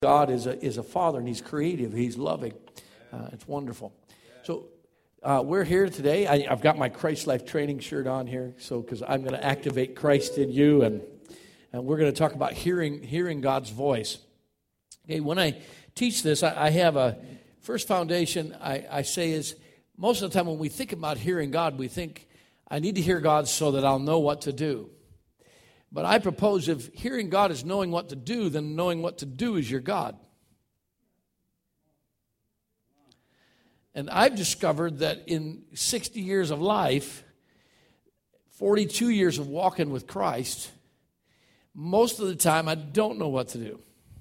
God is a father, and He's creative. He's loving. It's wonderful. So we're here today. I've got my Christ Life training shirt on here, because I'm going to activate Christ in you, and we're going to talk about hearing God's voice. Okay, when I teach this, I have a first foundation I say is most of the time when we think about hearing God, we think I need to hear God so that I'll know what to do. But I propose if hearing God is knowing what to do, then knowing what to do is your God. And I've discovered that in 60 years of life, 42 years of walking with Christ, most of the time I don't know what to do.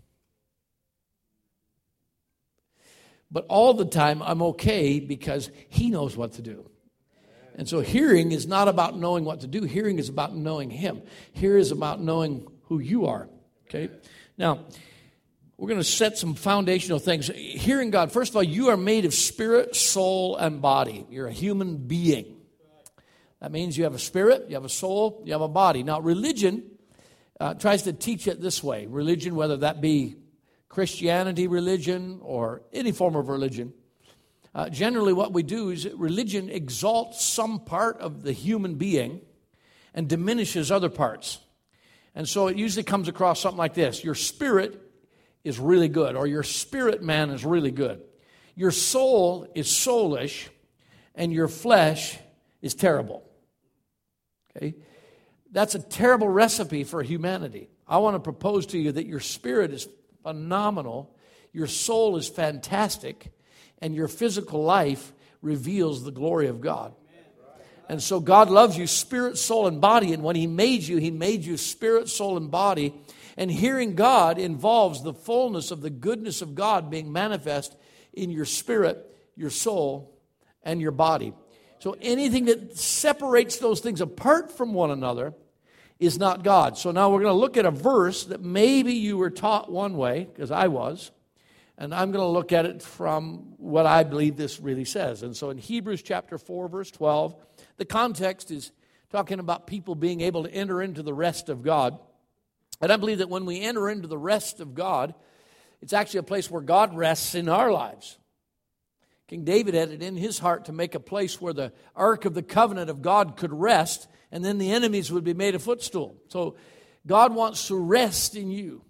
But all the time I'm okay because He knows what to do. And so hearing is not about knowing what to do. Hearing is about knowing Him. Hearing is about knowing who you are. Okay? Now, we're going to set some foundational things. Hearing God, first of all, you are made of spirit, soul, and body. You're a human being. That means you have a spirit, you have a soul, you have a body. Now, religion tries to teach it this way. Religion, whether that be Christianity religion or any form of religion, generally what we do is religion exalts some part of the human being and diminishes other parts. And so it usually comes across something like this. Your spirit is really good, or your spirit man is really good. Your soul is soulish, and your flesh is terrible. Okay? That's a terrible recipe for humanity. I want to propose to you that your spirit is phenomenal, your soul is fantastic, and your physical life reveals the glory of God. And so God loves you spirit, soul, and body. And when He made you spirit, soul, and body. And hearing God involves the fullness of the goodness of God being manifest in your spirit, your soul, and your body. So anything that separates those things apart from one another is not God. So now we're going to look at a verse that maybe you were taught one way, because I was. And I'm going to look at it from what I believe this really says. And so in Hebrews chapter 4, verse 12, the context is talking about people being able to enter into the rest of God. And I believe that when we enter into the rest of God, it's actually a place where God rests in our lives. King David had it in his heart to make a place where the Ark of the Covenant of God could rest, and then the enemies would be made a footstool. So God wants to rest in you.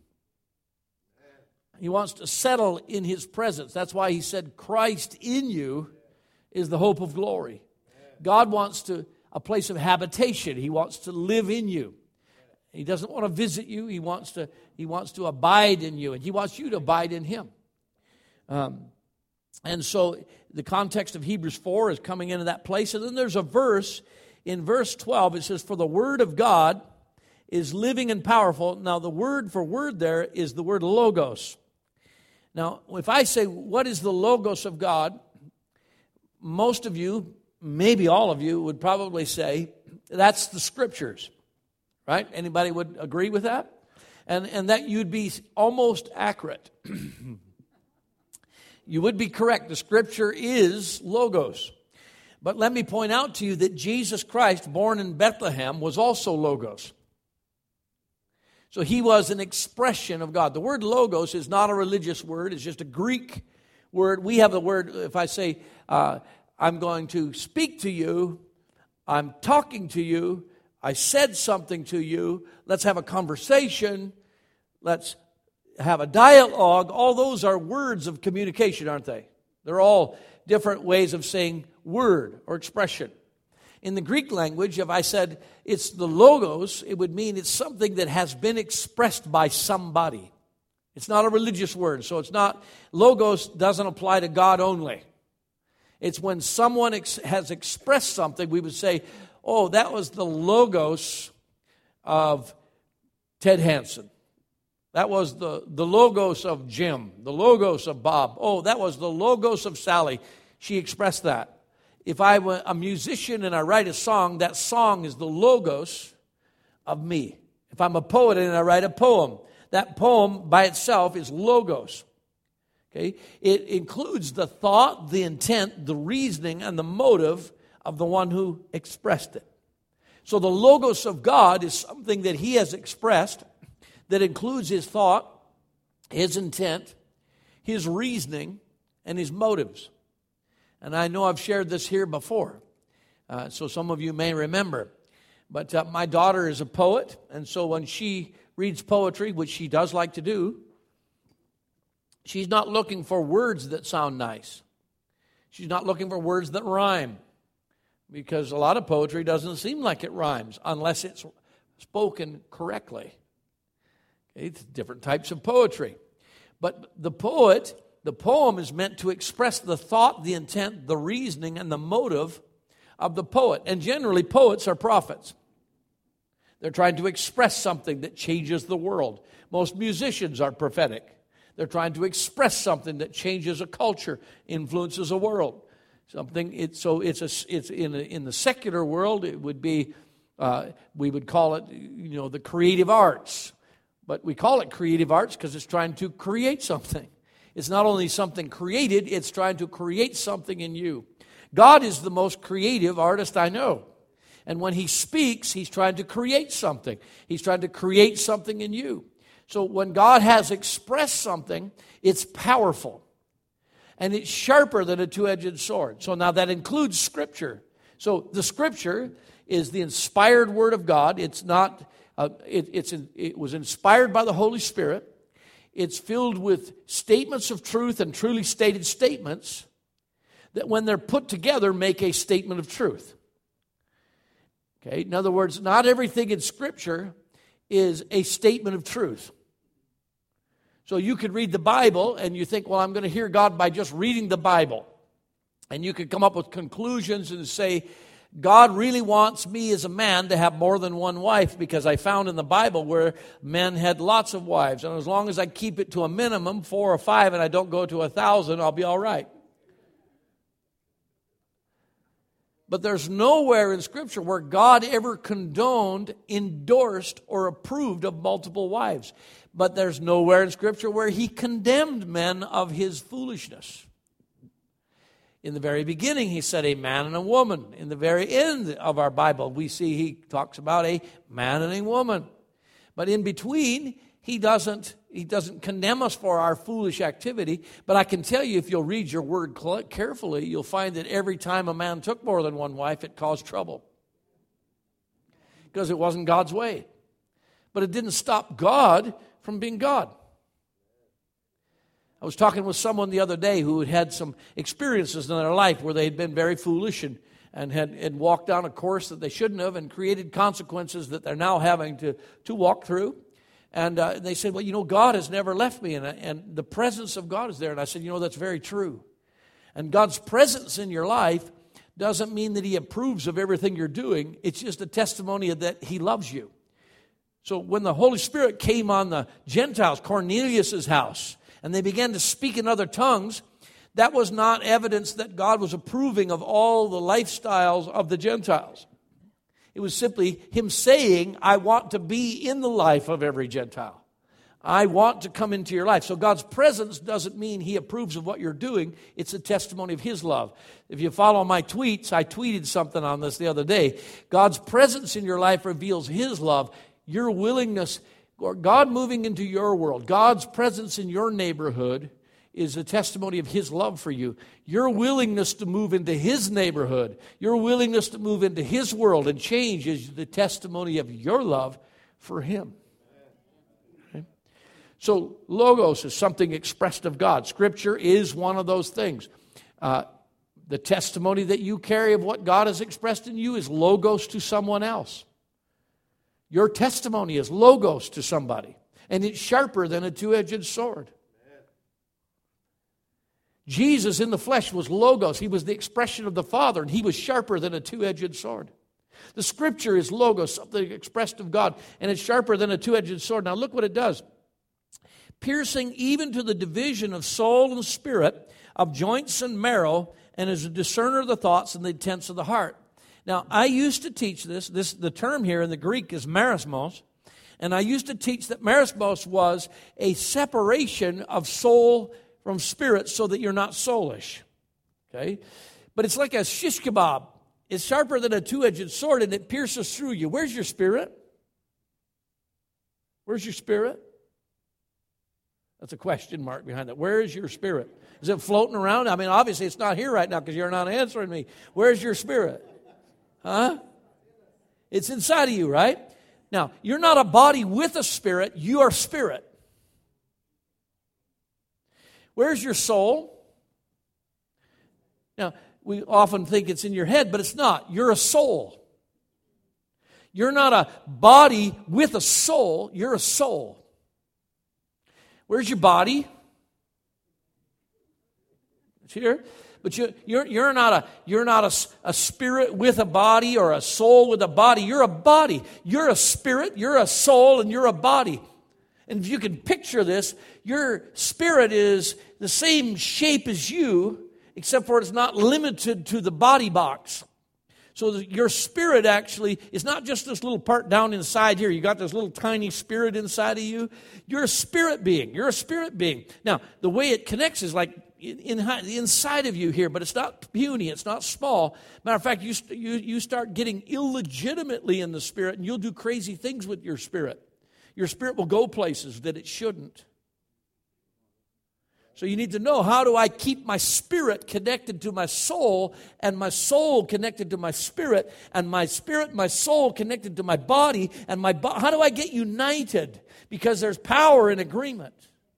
He wants to settle in His presence. That's why He said, Christ in you is the hope of glory. God wants a place of habitation. He wants to live in you. He doesn't want to visit you. He wants to abide in you, and He wants you to abide in Him. And so the context of Hebrews 4 is coming into that place. And then there's a verse, in verse 12, it says, for the word of God is living and powerful. Now, the word for word there is the word logos. Now, if I say, what is the logos of God? Most of you, maybe all of you, would probably say, that's the Scriptures. Right? Anybody would agree with that? And that you'd be almost accurate. You would be correct. The Scripture is logos. But let me point out to you that Jesus Christ, born in Bethlehem, was also logos. So He was an expression of God. The word logos is not a religious word. It's just a Greek word. We have the word, if I say, I'm going to speak to you, I'm talking to you, I said something to you, let's have a conversation, let's have a dialogue. All those are words of communication, aren't they? They're all different ways of saying word or expression. In the Greek language, if I said it's the logos, it would mean it's something that has been expressed by somebody. It's not a religious word, so it's not, logos doesn't apply to God only. It's when someone has expressed something, we would say, oh, that was the logos of Ted Hansen. That was the logos of Jim, the logos of Bob. Oh, that was the logos of Sally. She expressed that. If I'm a musician and I write a song, that song is the logos of me. If I'm a poet and I write a poem, that poem by itself is logos. Okay? It includes the thought, the intent, the reasoning, and the motive of the one who expressed it. So the logos of God is something that He has expressed that includes His thought, his intent, his reasoning, and his motives. And I know I've shared this here before, so some of you may remember. But my daughter is a poet, and so when she reads poetry, which she does like to do, she's not looking for words that sound nice. She's not looking for words that rhyme, because a lot of poetry doesn't seem like it rhymes unless it's spoken correctly. Okay, it's different types of poetry. But the poem is meant to express the thought, the intent, the reasoning, and the motive of the poet. And generally, poets are prophets. They're trying to express something that changes the world. Most musicians are prophetic. They're trying to express something that changes a culture, influences a world. In the secular world, it would be, we would call it, the creative arts. But we call it creative arts because it's trying to create something. It's not only something created, it's trying to create something in you. God is the most creative artist I know. And when he speaks, he's trying to create something. He's trying to create something in you. So when God has expressed something, it's powerful. And it's sharper than a two-edged sword. So now that includes Scripture. So the Scripture is the inspired Word of God. It's not. It was inspired by the Holy Spirit. It's filled with statements of truth and truly stated statements that when they're put together make a statement of truth. Okay, in other words, not everything in Scripture is a statement of truth. So you could read the Bible and you think, well, I'm going to hear God by just reading the Bible. And you could come up with conclusions and say, God really wants me as a man to have more than one wife because I found in the Bible where men had lots of wives. And as long as I keep it to a minimum, 4 or 5, and I don't go to 1,000, I'll be all right. But there's nowhere in Scripture where God ever condoned, endorsed, or approved of multiple wives. But there's nowhere in Scripture where he condemned men of his foolishness. In the very beginning, he said a man and a woman. In the very end of our Bible, we see he talks about a man and a woman. But in between, he doesn't condemn us for our foolish activity. But I can tell you, if you'll read your word carefully, you'll find that every time a man took more than one wife, it caused trouble. Because it wasn't God's way. But it didn't stop God from being God. I was talking with someone the other day who had some experiences in their life where they had been very foolish and had walked down a course that they shouldn't have and created consequences that they're now having to walk through. And they said, well, God has never left me, and the presence of God is there. And I said, that's very true. And God's presence in your life doesn't mean that he approves of everything you're doing. It's just a testimony that he loves you. So when the Holy Spirit came on the Gentiles, Cornelius' house, and they began to speak in other tongues, that was not evidence that God was approving of all the lifestyles of the Gentiles. It was simply him saying, I want to be in the life of every Gentile. I want to come into your life. So God's presence doesn't mean he approves of what you're doing. It's a testimony of his love. If you follow my tweets, I tweeted something on this the other day. God's presence in your life reveals his love, your willingness, or God moving into your world, God's presence in your neighborhood is a testimony of his love for you. Your willingness to move into his neighborhood, your willingness to move into his world and change is the testimony of your love for him. Okay? So logos is something expressed of God. Scripture is one of those things. The testimony that you carry of what God has expressed in you is logos to someone else. Your testimony is logos to somebody, and it's sharper than a two-edged sword. Amen. Jesus in the flesh was logos. He was the expression of the Father, and he was sharper than a two-edged sword. The Scripture is logos, something expressed of God, and it's sharper than a two-edged sword. Now look what it does. Piercing even to the division of soul and spirit, of joints and marrow, and is a discerner of the thoughts and the intents of the heart. Now, I used to teach this. The term here in the Greek is merismos. And I used to teach that merismos was a separation of soul from spirit so that you're not soulish. Okay? But it's like a shish kebab. It's sharper than a two-edged sword, and it pierces through you. Where's your spirit? Where's your spirit? That's a question mark behind that. Where is your spirit? Is it floating around? I mean, obviously it's not here right now because you're not answering me. Where's your spirit? Huh? It's inside of you, right? Now, you're not a body with a spirit. You are spirit. Where's your soul? Now, we often think it's in your head, but it's not. You're a soul. You're not a body with a soul. You're a soul. Where's your body? It's here. But you're not a spirit with a body or a soul with a body. You're a body. You're a spirit, you're a soul, and you're a body. And if you can picture this, your spirit is the same shape as you, except for it's not limited to the body box. So your spirit actually is not just this little part down inside here. You got this little tiny spirit inside of you. You're a spirit being. You're a spirit being. Now, the way it connects is like inside of you here, but it's not puny. It's not small. Matter of fact, you start getting illegitimately in the spirit, and you'll do crazy things with your spirit. Your spirit will go places that it shouldn't. So you need to know, how do I keep my spirit connected to my soul, and my soul connected to my spirit, and my soul connected to my body, and how do I get united? Because there's power in agreement.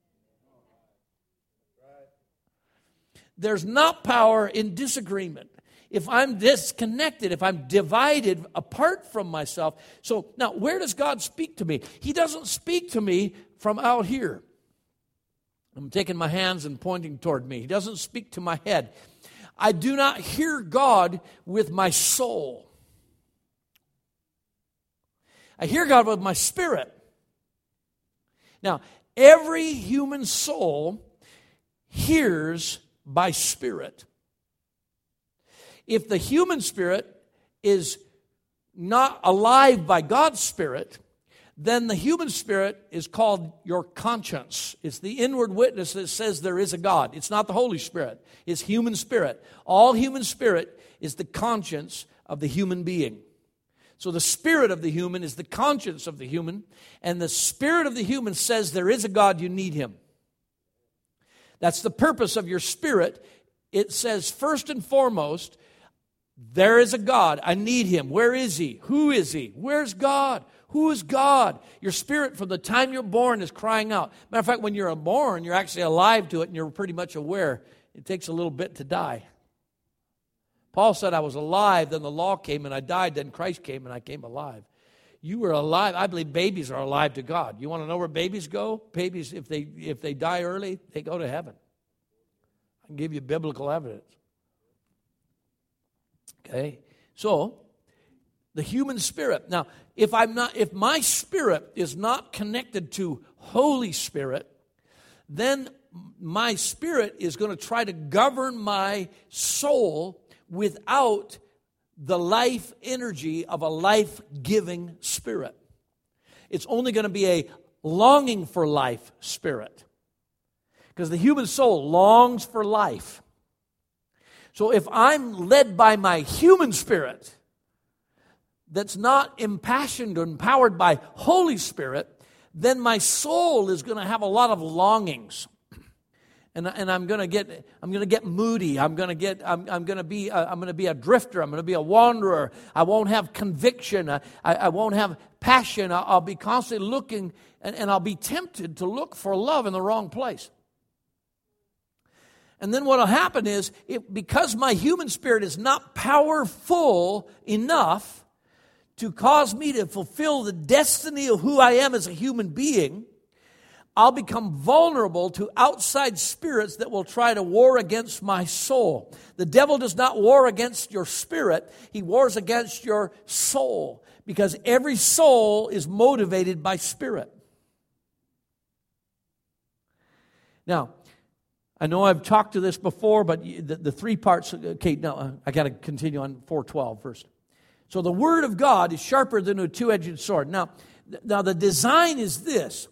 There's not power in disagreement. If I'm disconnected, if I'm divided apart from myself. So now, where does God speak to me? He doesn't speak to me from out here. I'm taking my hands and pointing toward me. He doesn't speak to my head. I do not hear God with my soul. I hear God with my spirit. Now, every human soul hears by spirit. If the human spirit is not alive by God's spirit, then the human spirit is called your conscience. It's the inward witness that says there is a God. It's not the Holy Spirit. It's human spirit. All human spirit is the conscience of the human being. So the spirit of the human is the conscience of the human, and the spirit of the human says there is a God, you need Him. That's the purpose of your spirit. It says first and foremost, there is a God, I need Him. Where is He? Who is He? Where's God? Who is God? Your spirit from the time you're born is crying out. Matter of fact, when you're born, you're actually alive to it, and you're pretty much aware. It takes a little bit to die. Paul said, I was alive, then the law came, and I died, then Christ came, and I came alive. You were alive. I believe babies are alive to God. You want to know where babies go? Babies, if they die early, they go to heaven. I can give you biblical evidence. Okay? So, the human spirit. Now, if my spirit is not connected to Holy Spirit, then my spirit is going to try to govern my soul without the life energy of a life-giving spirit. It's only going to be a longing for life spirit. Because the human soul longs for life. So if I'm led by my human spirit that's not impassioned or empowered by Holy Spirit, then my soul is going to have a lot of longings. And I'm going to get moody. I'm going to be a drifter. I'm going to be a wanderer. I won't have conviction. I won't have passion. I'll be constantly looking, and I'll be tempted to look for love in the wrong place. And then what will happen is, because my human spirit is not powerful enough to cause me to fulfill the destiny of who I am as a human being, I'll become vulnerable to outside spirits that will try to war against my soul. The devil does not war against your spirit. He wars against your soul, because every soul is motivated by spirit. Now, I know I've talked to this before, but the three parts. Okay, now I got to continue on 4:12 first. So the Word of God is sharper than a two-edged sword. Now the design is this.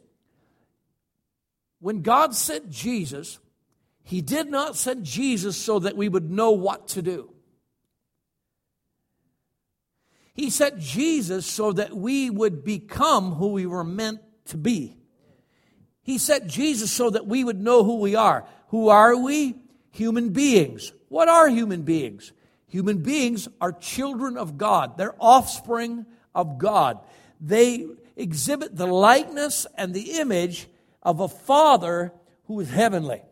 When God sent Jesus, He did not send Jesus so that we would know what to do. He sent Jesus so that we would become who we were meant to be. He sent Jesus so that we would know who we are. Who are we? Human beings. What are human beings? Human beings are children of God. They're offspring of God. They exhibit the likeness and the image of a Father who is heavenly.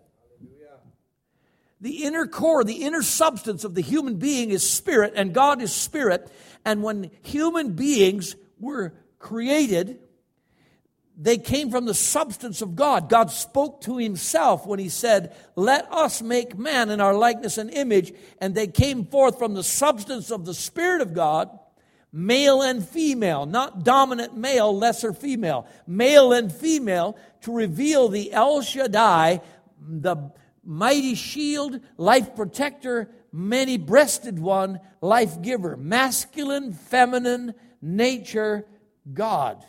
The inner core, the inner substance of the human being is spirit, and God is spirit. And when human beings were created, they came from the substance of God. God spoke to himself when he said, "Let us make man in our likeness and image." And they came forth from the substance of the Spirit of God, male and female, not dominant male, lesser female, male and female, to reveal the El Shaddai, the mighty shield, life protector, many-breasted one, life giver, masculine, feminine, nature, God.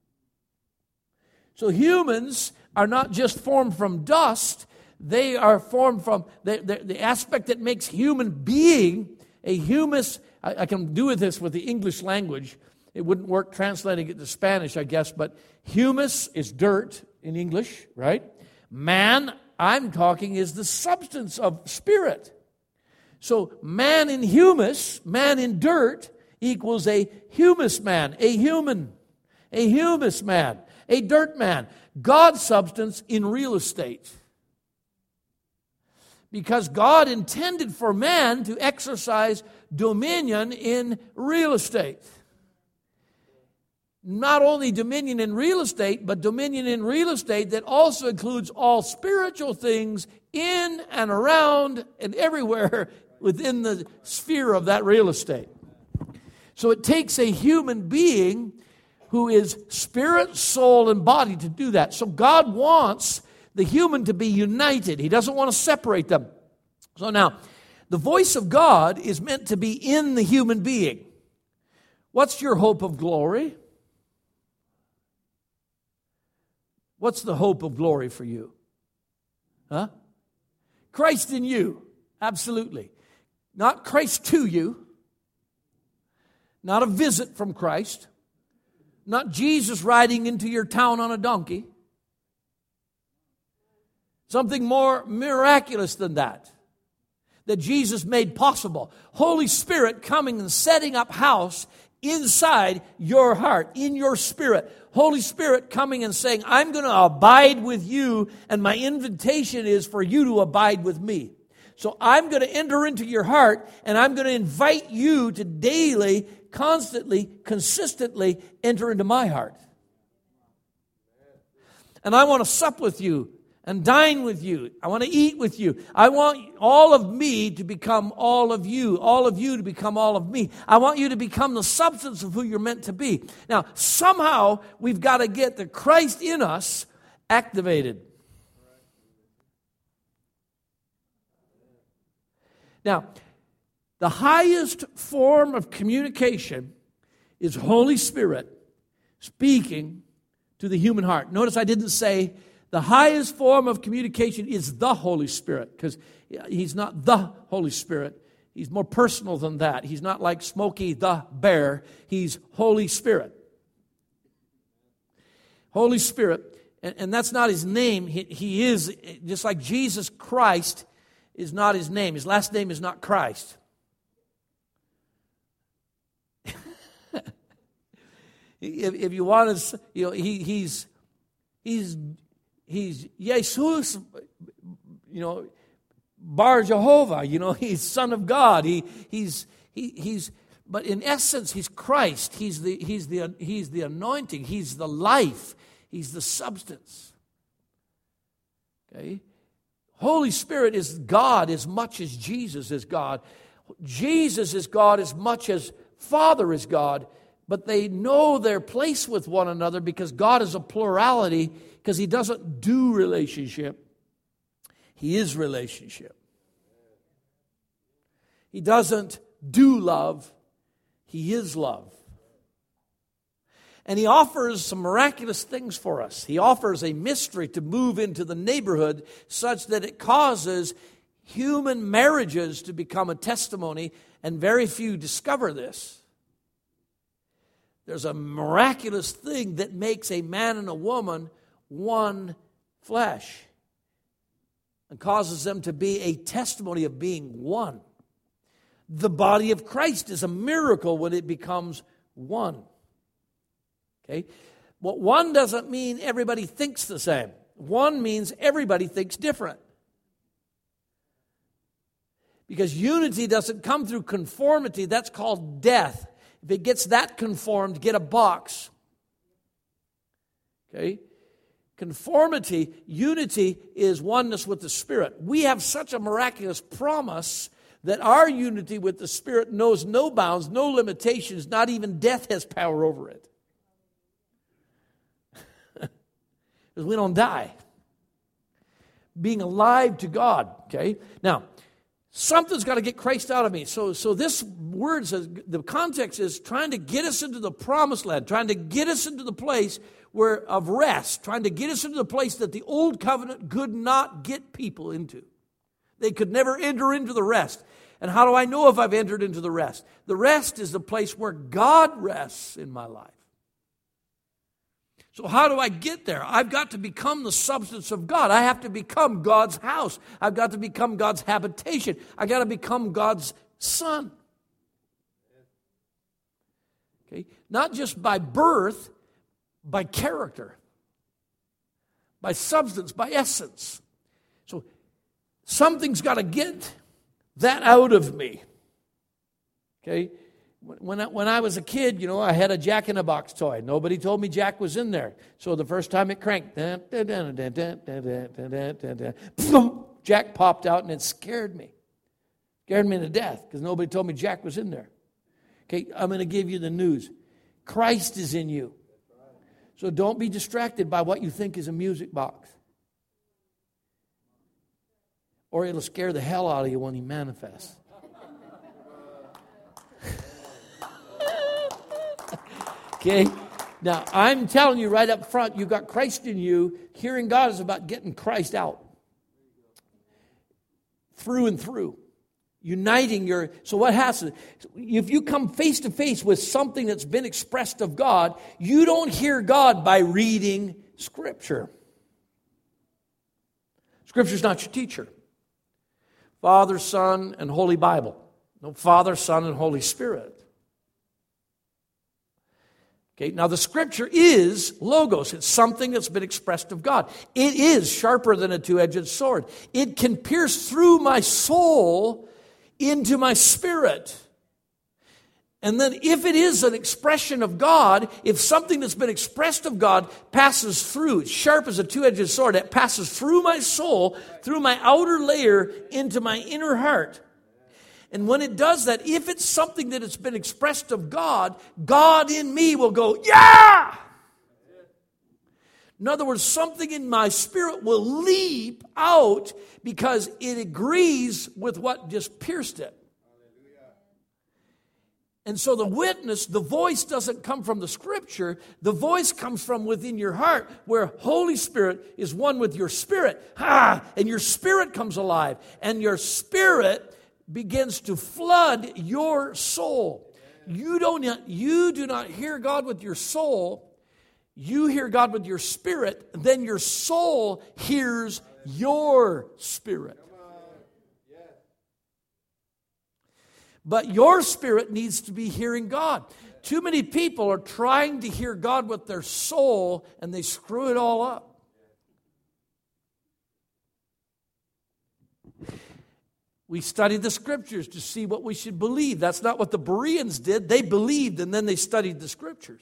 So humans are not just formed from dust, they are formed from the aspect that makes human being a humus. I can do this with the English language. It wouldn't work translating it to Spanish, I guess, but humus is dirt in English, right? Man, I'm talking, is the substance of spirit. So man in humus, man in dirt, equals a humus man, a human, a humus man, a dirt man. God's substance in real estate. Because God intended for man to exercise dominion in real estate. Not only dominion in real estate, but dominion in real estate that also includes all spiritual things in and around and everywhere within the sphere of that real estate. So it takes a human being who is spirit, soul, and body to do that. So God wants the human to be united. He doesn't want to separate them. So now, the voice of God is meant to be in the human being. What's your hope of glory? What's the hope of glory for you? Huh? Christ in you. Absolutely. Not Christ to you. Not a visit from Christ. Not Jesus riding into your town on a donkey. Something more miraculous than that. That Jesus made possible. Holy Spirit coming and setting up house inside your heart, in your spirit. Holy Spirit coming and saying, I'm going to abide with you, and my invitation is for you to abide with me. So I'm going to enter into your heart, and I'm going to invite you to daily, constantly, consistently enter into my heart. And I want to sup with you and dine with you. I want to eat with you. I want all of me to become all of you to become all of me. I want you to become the substance of who you're meant to be. Now, somehow we've got to get the Christ in us activated. Now, the highest form of communication is Holy Spirit speaking to the human heart. Notice I didn't say the highest form of communication is the Holy Spirit, because he's not the Holy Spirit. He's more personal than that. He's not like Smokey the Bear. He's Holy Spirit. Holy Spirit, and that's not his name. He is, just like Jesus Christ is not his name. His last name is not Christ. If you want to, he's Jesus, Bar Jehovah, he's Son of God. But in essence, he's Christ. He's the anointing. He's the life. He's the substance. Okay? Holy Spirit is God as much as Jesus is God. Jesus is God as much as Father is God. But they know their place with one another because God is a plurality, because he doesn't do relationship. He is relationship. He doesn't do love. He is love. And he offers some miraculous things for us. He offers a mystery to move into the neighborhood such that it causes human marriages to become a testimony, and very few discover this. There's a miraculous thing that makes a man and a woman one flesh and causes them to be a testimony of being one. The body of Christ is a miracle when it becomes one. Okay? Well, one doesn't mean everybody thinks the same. One means everybody thinks different. Because unity doesn't come through conformity. That's called death. If it gets that conformed, get a box. Okay? Conformity, unity is oneness with the Spirit. We have such a miraculous promise that our unity with the Spirit knows no bounds, no limitations, not even death has power over it. Because we don't die. Being alive to God, okay? Now, something's got to get Christ out of me. So this word says, the context is trying to get us into the promised land, trying to get us into the place of rest, trying to get us into the place that the old covenant could not get people into. They could never enter into the rest. And how do I know if I've entered into the rest? The rest is the place where God rests in my life. So how do I get there? I've got to become the substance of God. I have to become God's house. I've got to become God's habitation. I've got to become God's son. Okay? Not just by birth, by character, by substance, by essence. So something's got to get that out of me. Okay? When I was a kid, I had a Jack in the Box toy. Nobody told me Jack was in there. So the first time it cranked, Jack popped out and it scared me. Scared me to death because nobody told me Jack was in there. Okay, I'm going to give you the news. Christ is in you. So don't be distracted by what you think is a music box. Or it'll scare the hell out of you when he manifests. Okay? Now, I'm telling you right up front, you've got Christ in you. Hearing God is about getting Christ out. Through and through. Uniting your... So what happens? If you come face to face with something that's been expressed of God, you don't hear God by reading Scripture. Scripture's not your teacher. Father, Son, and Holy Bible. No, Father, Son, and Holy Spirit. Okay, now the Scripture is logos. It's something that's been expressed of God. It is sharper than a two-edged sword. It can pierce through my soul into my spirit. And then if it is an expression of God, if something that's been expressed of God passes through, it's sharp as a two-edged sword, it passes through my soul, through my outer layer, into my inner heart. And when it does that, if it's something that has been expressed of God, God in me will go, yeah! In other words, something in my spirit will leap out because it agrees with what just pierced it. And so the witness, the voice doesn't come from the Scripture. The voice comes from within your heart where Holy Spirit is one with your spirit. And your spirit comes alive. And your spirit begins to flood your soul. You do not hear God with your soul. You hear God with your spirit. Then your soul hears your spirit. But your spirit needs to be hearing God. Too many people are trying to hear God with their soul, and they screw it all up. We studied the Scriptures to see what we should believe. That's not what the Bereans did. They believed, and then they studied the Scriptures.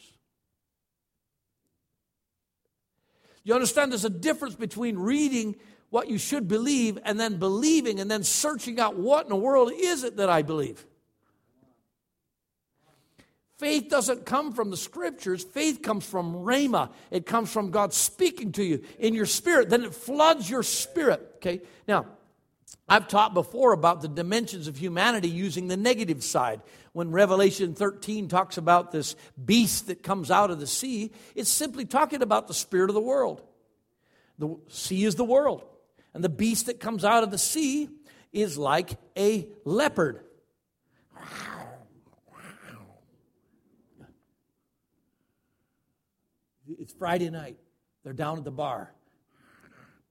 You understand there's a difference between reading what you should believe and then believing and then searching out what in the world is it that I believe. Faith doesn't come from the Scriptures. Faith comes from Rhema. It comes from God speaking to you in your spirit. Then it floods your spirit. Okay? Now, I've taught before about the dimensions of humanity using the negative side. When Revelation 13 talks about this beast that comes out of the sea, it's simply talking about the spirit of the world. The sea is the world. And the beast that comes out of the sea is like a leopard. It's Friday night. They're down at the bar.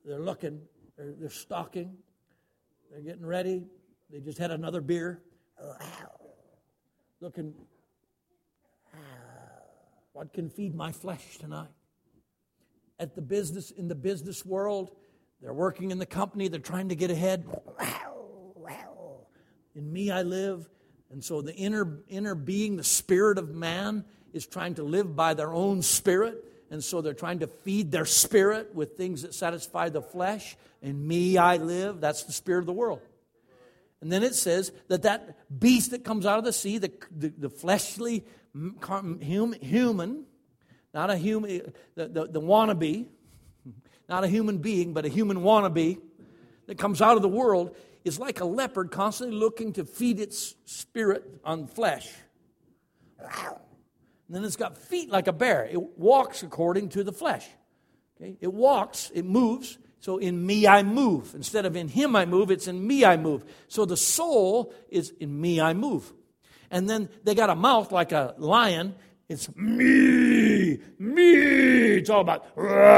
They're looking. They're stalking. They're getting ready. They just had another beer. Looking, what can feed my flesh tonight? In the business world, they're working in the company. They're trying to get ahead. In me I live. And so the inner being, the spirit of man, is trying to live by their own spirit. And so they're trying to feed their spirit with things that satisfy the flesh. In me I live. That's the spirit of the world. And then it says that beast that comes out of the sea, the fleshly human, not a human, the wannabe, not a human being, but a human wannabe that comes out of the world, is like a leopard constantly looking to feed its spirit on flesh. And then it's got feet like a bear. It walks according to the flesh. Okay? It walks, it moves. So in me I move. Instead of in him I move, it's in me I move. So the soul is in me I move. And then they got a mouth like a lion. It's me, me. It's all about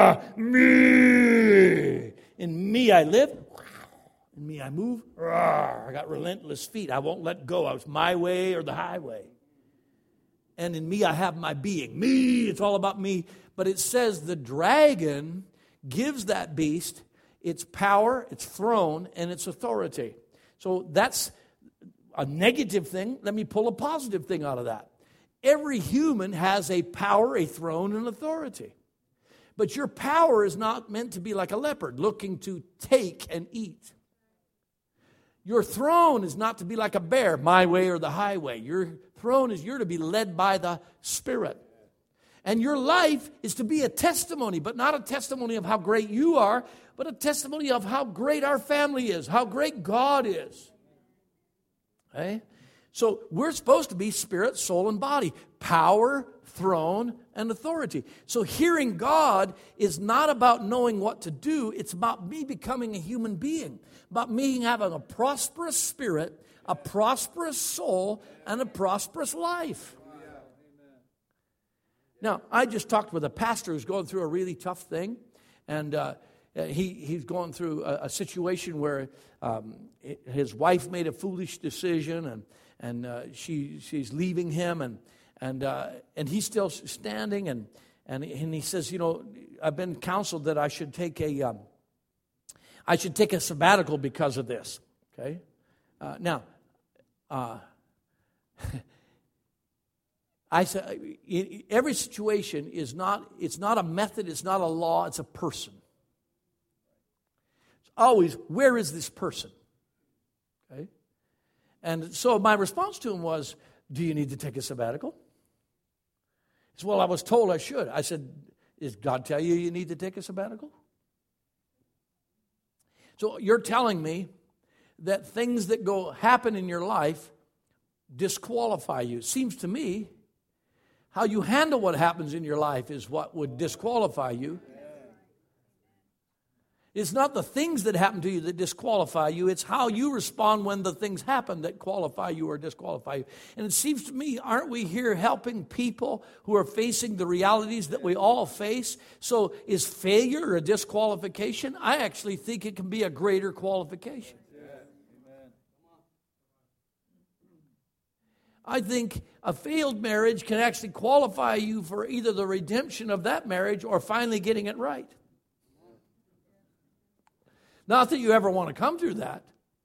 me. In me I live. In me I move. I got relentless feet. I won't let go. It's my way or the highway. And in me I have my being. Me, it's all about me. But it says the dragon gives that beast its power, its throne, and its authority. So that's a negative thing. Let me pull a positive thing out of that. Every human has a power, a throne, and authority. But your power is not meant to be like a leopard, looking to take and eat. Your throne is not to be like a bear, my way or the highway. Your throne is you're to be led by the Spirit. And your life is to be a testimony, but not a testimony of how great you are, but a testimony of how great our family is, how great God is. Okay? So we're supposed to be spirit, soul, and body. Power, throne, and authority. So hearing God is not about knowing what to do. It's about me becoming a human being. About me having a prosperous spirit, a prosperous soul, and a prosperous life. Now, I just talked with a pastor who's going through a really tough thing. And he's going through a situation where his wife made a foolish decision, and she's leaving him, and he's still standing, and he says, I've been counseled that I should take a sabbatical because of this. Okay, now. I said, every situation it's not a method, it's not a law, it's a person. It's always, where is this person? Okay? And so my response to him was, do you need to take a sabbatical? He said, well, I was told I should. I said, does God tell you need to take a sabbatical? So you're telling me that things that happen in your life disqualify you. It seems to me how you handle what happens in your life is what would disqualify you. It's not the things that happen to you that disqualify you. It's how you respond when the things happen that qualify you or disqualify you. And it seems to me, aren't we here helping people who are facing the realities that we all face? So is failure a disqualification? I actually think it can be a greater qualification. I think a failed marriage can actually qualify you for either the redemption of that marriage or finally getting it right. Not that you ever want to come through that.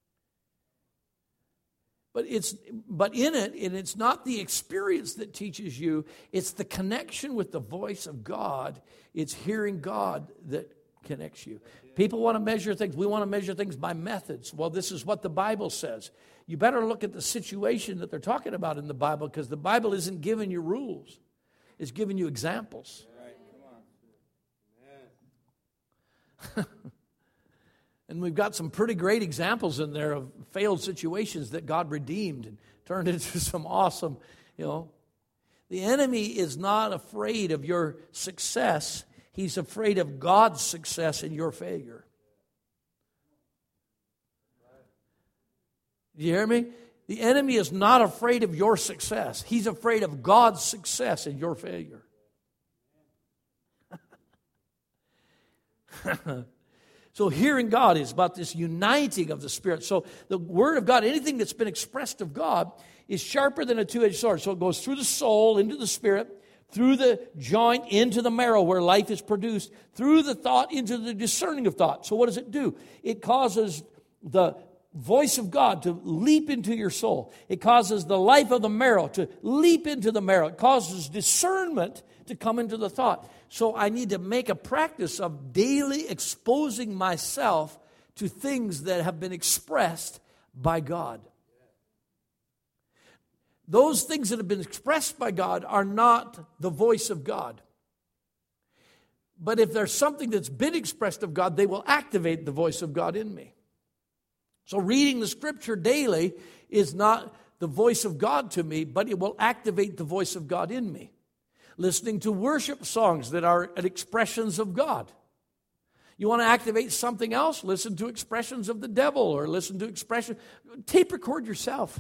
But in it, and it's not the experience that teaches you, it's the connection with the voice of God. It's hearing God that connects you. People want to measure things. We want to measure things by methods. Well, this is what the Bible says. You better look at the situation that they're talking about in the Bible, because the Bible isn't giving you rules. It's giving you examples. Right, come on. And we've got some pretty great examples in there of failed situations that God redeemed and turned into some awesome, The enemy is not afraid of your success. He's afraid of God's success in your failure. Do you hear me? The enemy is not afraid of your success. He's afraid of God's success in your failure. So hearing God is about this uniting of the Spirit. So the Word of God, anything that's been expressed of God, is sharper than a two-edged sword. So it goes through the soul, into the spirit, through the joint, into the marrow where life is produced, through the thought, into the discerning of thought. So what does it do? It causes the voice of God to leap into your soul. It causes the life of the marrow to leap into the marrow. It causes discernment to come into the thought. So I need to make a practice of daily exposing myself to things that have been expressed by God. Those things that have been expressed by God are not the voice of God. But if there's something that's been expressed of God, they will activate the voice of God in me. So reading the Scripture daily is not the voice of God to me, but it will activate the voice of God in me. Listening to worship songs that are expressions of God. You want to activate something else? Listen to expressions of the devil, or listen to expressions. Tape record yourself.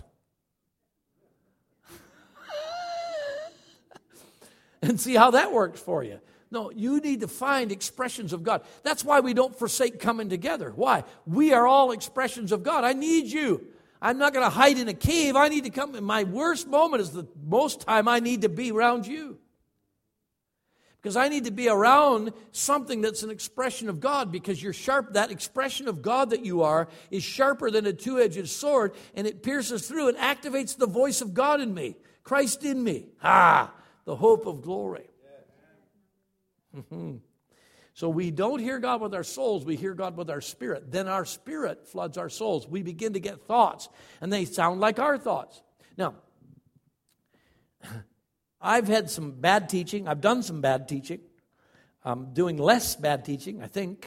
And see how that works for you. No, you need to find expressions of God. That's why we don't forsake coming together. Why? We are all expressions of God. I need you. I'm not going to hide in a cave. I need to come. My worst moment is the most time I need to be around you. Because I need to be around something that's an expression of God, because you're sharp. That expression of God that you are is sharper than a two-edged sword, and it pierces through and activates the voice of God in me, Christ in me. The hope of glory. So we don't hear God with our souls, we hear God with our spirit. Then our spirit floods our souls. We begin to get thoughts, and they sound like our thoughts. Now, I've had some bad teaching. I've done some bad teaching. I'm doing less bad teaching, I think.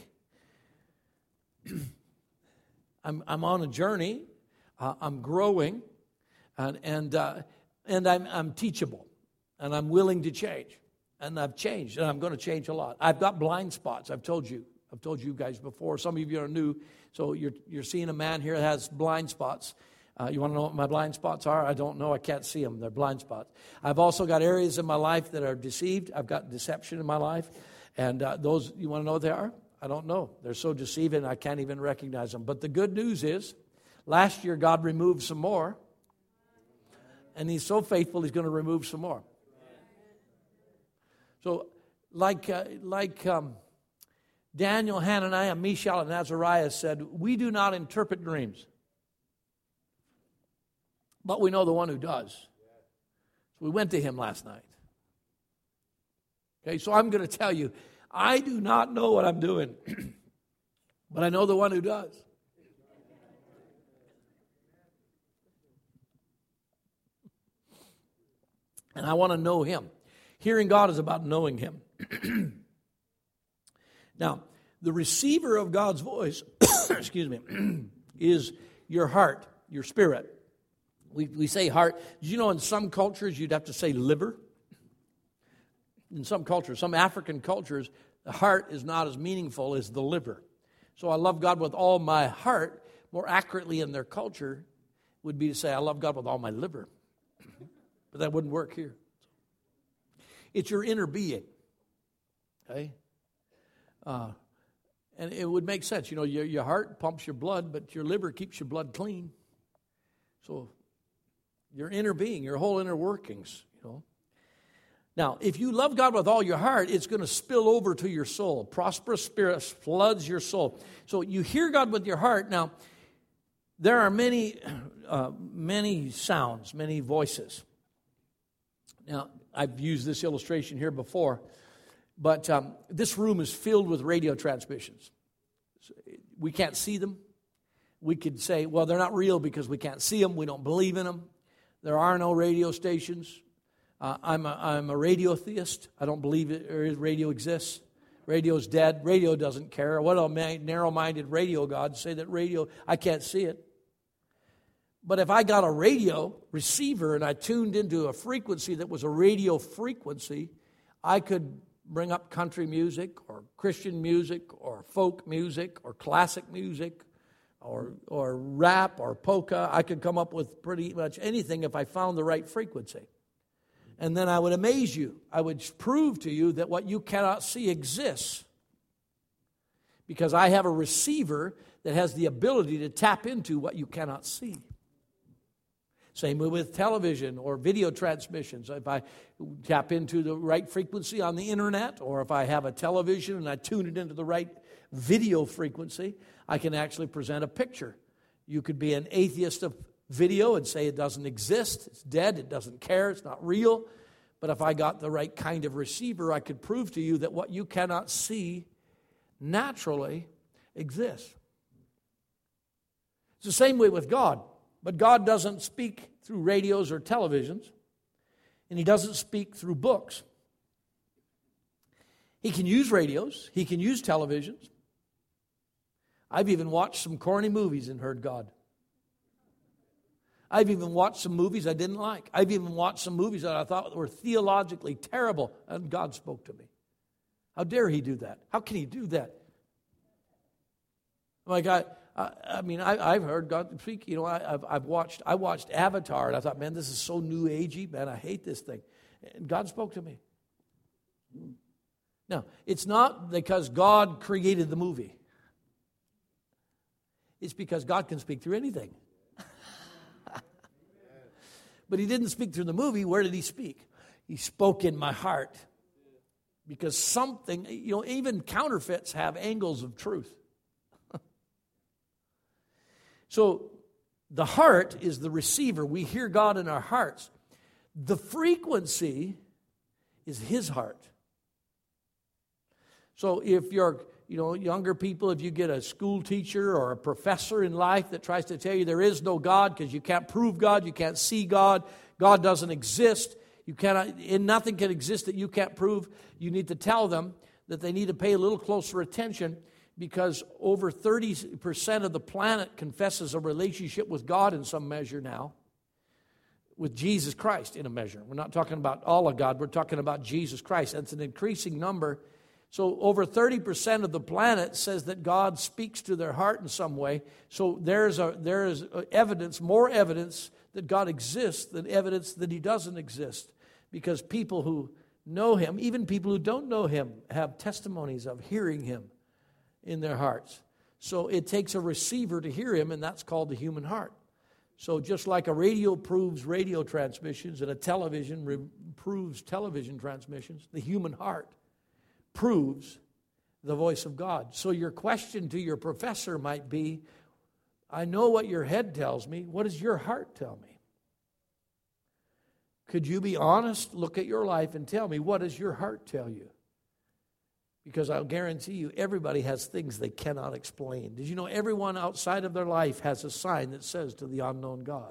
I'm on a journey. I'm growing, and I'm teachable. And I'm willing to change. And I've changed. And I'm going to change a lot. I've got blind spots. I've told you guys before. Some of you are new. So you're seeing a man here that has blind spots. You want to know what my blind spots are? I don't know. I can't see them. They're blind spots. I've also got areas in my life that are deceived. I've got deception in my life. And those, you want to know what they are? I don't know. They're so deceiving I can't even recognize them. But the good news is, last year God removed some more. And He's so faithful, He's going to remove some more. So, like Daniel, Hananiah, Mishael, and Azariah said, we do not interpret dreams, but we know the one who does. So we went to him last night. Okay, so I'm going to tell you, I do not know what I'm doing, but I know the one who does. And I want to know Him. Hearing God is about knowing Him. Now, the receiver of God's voice, is your heart, your spirit. We say heart. Did you know in some cultures you'd have to say liver? In some cultures, some African cultures, the heart is not as meaningful as the liver. So I love God with all my heart. More accurately in their culture would be to say I love God with all my liver. But that wouldn't work here. It's your inner being, okay? And it would make sense. You know, your heart pumps your blood, but your liver keeps your blood clean. So your inner being, your whole inner workings, you know. Now, if you love God with all your heart, it's going to spill over to your soul. Prosperous spirit floods your soul. So you hear God with your heart. Now, there are many sounds, many voices. Now, I've used this illustration here before, but this room is filled with radio transmissions. We can't see them. We could say, well, they're not real because we can't see them. We don't believe in them. There are no radio stations. I'm a radio theist. I don't believe radio exists. Radio's dead. Radio doesn't care. What a narrow-minded radio gods say that radio, I can't see it. But if I got a radio receiver and I tuned into a frequency that was a radio frequency, I could bring up country music or Christian music or folk music or classic music or rap or polka. I could come up with pretty much anything if I found the right frequency. And then I would amaze you. I would prove to you that what you cannot see exists. because I have a receiver that has the ability to tap into what you cannot see. Same with television or video transmissions. If I tap into the right frequency on the internet, or if I have a television and I tune it into the right video frequency, I can actually present a picture. You could be an atheist of video and say it doesn't exist, it's dead, it doesn't care, it's not real. But if I got the right kind of receiver, I could prove to you that what you cannot see naturally exists. It's the same way with God. But God doesn't speak through radios or televisions, and He doesn't speak through books. He can use radios, He can use televisions. I've even watched some corny movies and heard God. I've even watched some movies I didn't like. I've even watched some movies that I thought were theologically terrible, and God spoke to me. How dare He do that? How can He do that? Like I've heard God speak. You know, I watched Avatar, and I thought, man, this is so new agey. Man, I hate this thing. And God spoke to me. Now, it's not because God created the movie. It's because God can speak through anything. But He didn't speak through the movie. Where did He speak? He spoke in my heart. Because something, you know, even counterfeits have angles of truth. So the heart is the receiver. We hear God in our hearts. The frequency is His heart. So if you're, younger people, if you get a school teacher or a professor in life that tries to tell you there is no God because you can't prove God, you can't see God, God doesn't exist, and nothing can exist that you can't prove, you need to tell them that they need to pay a little closer attention, because over 30% of the planet confesses a relationship with God in some measure now, with Jesus Christ in a measure. We're not talking about all of God, we're talking about Jesus Christ. That's an increasing number. So over 30% of the planet says that God speaks to their heart in some way. So there is evidence, more evidence that God exists than evidence that He doesn't exist. Because people who know Him, even people who don't know Him, have testimonies of hearing Him in their hearts. So it takes a receiver to hear Him, and that's called the human heart. So just like a radio proves radio transmissions and a television proves television transmissions, the human heart proves the voice of God. So your question to your professor might be, I know what your head tells me. What does your heart tell me? Could you be honest, look at your life, and tell me, what does your heart tell you? Because I'll guarantee you, everybody has things they cannot explain. Did you know everyone outside of their life has a sign that says to the unknown God?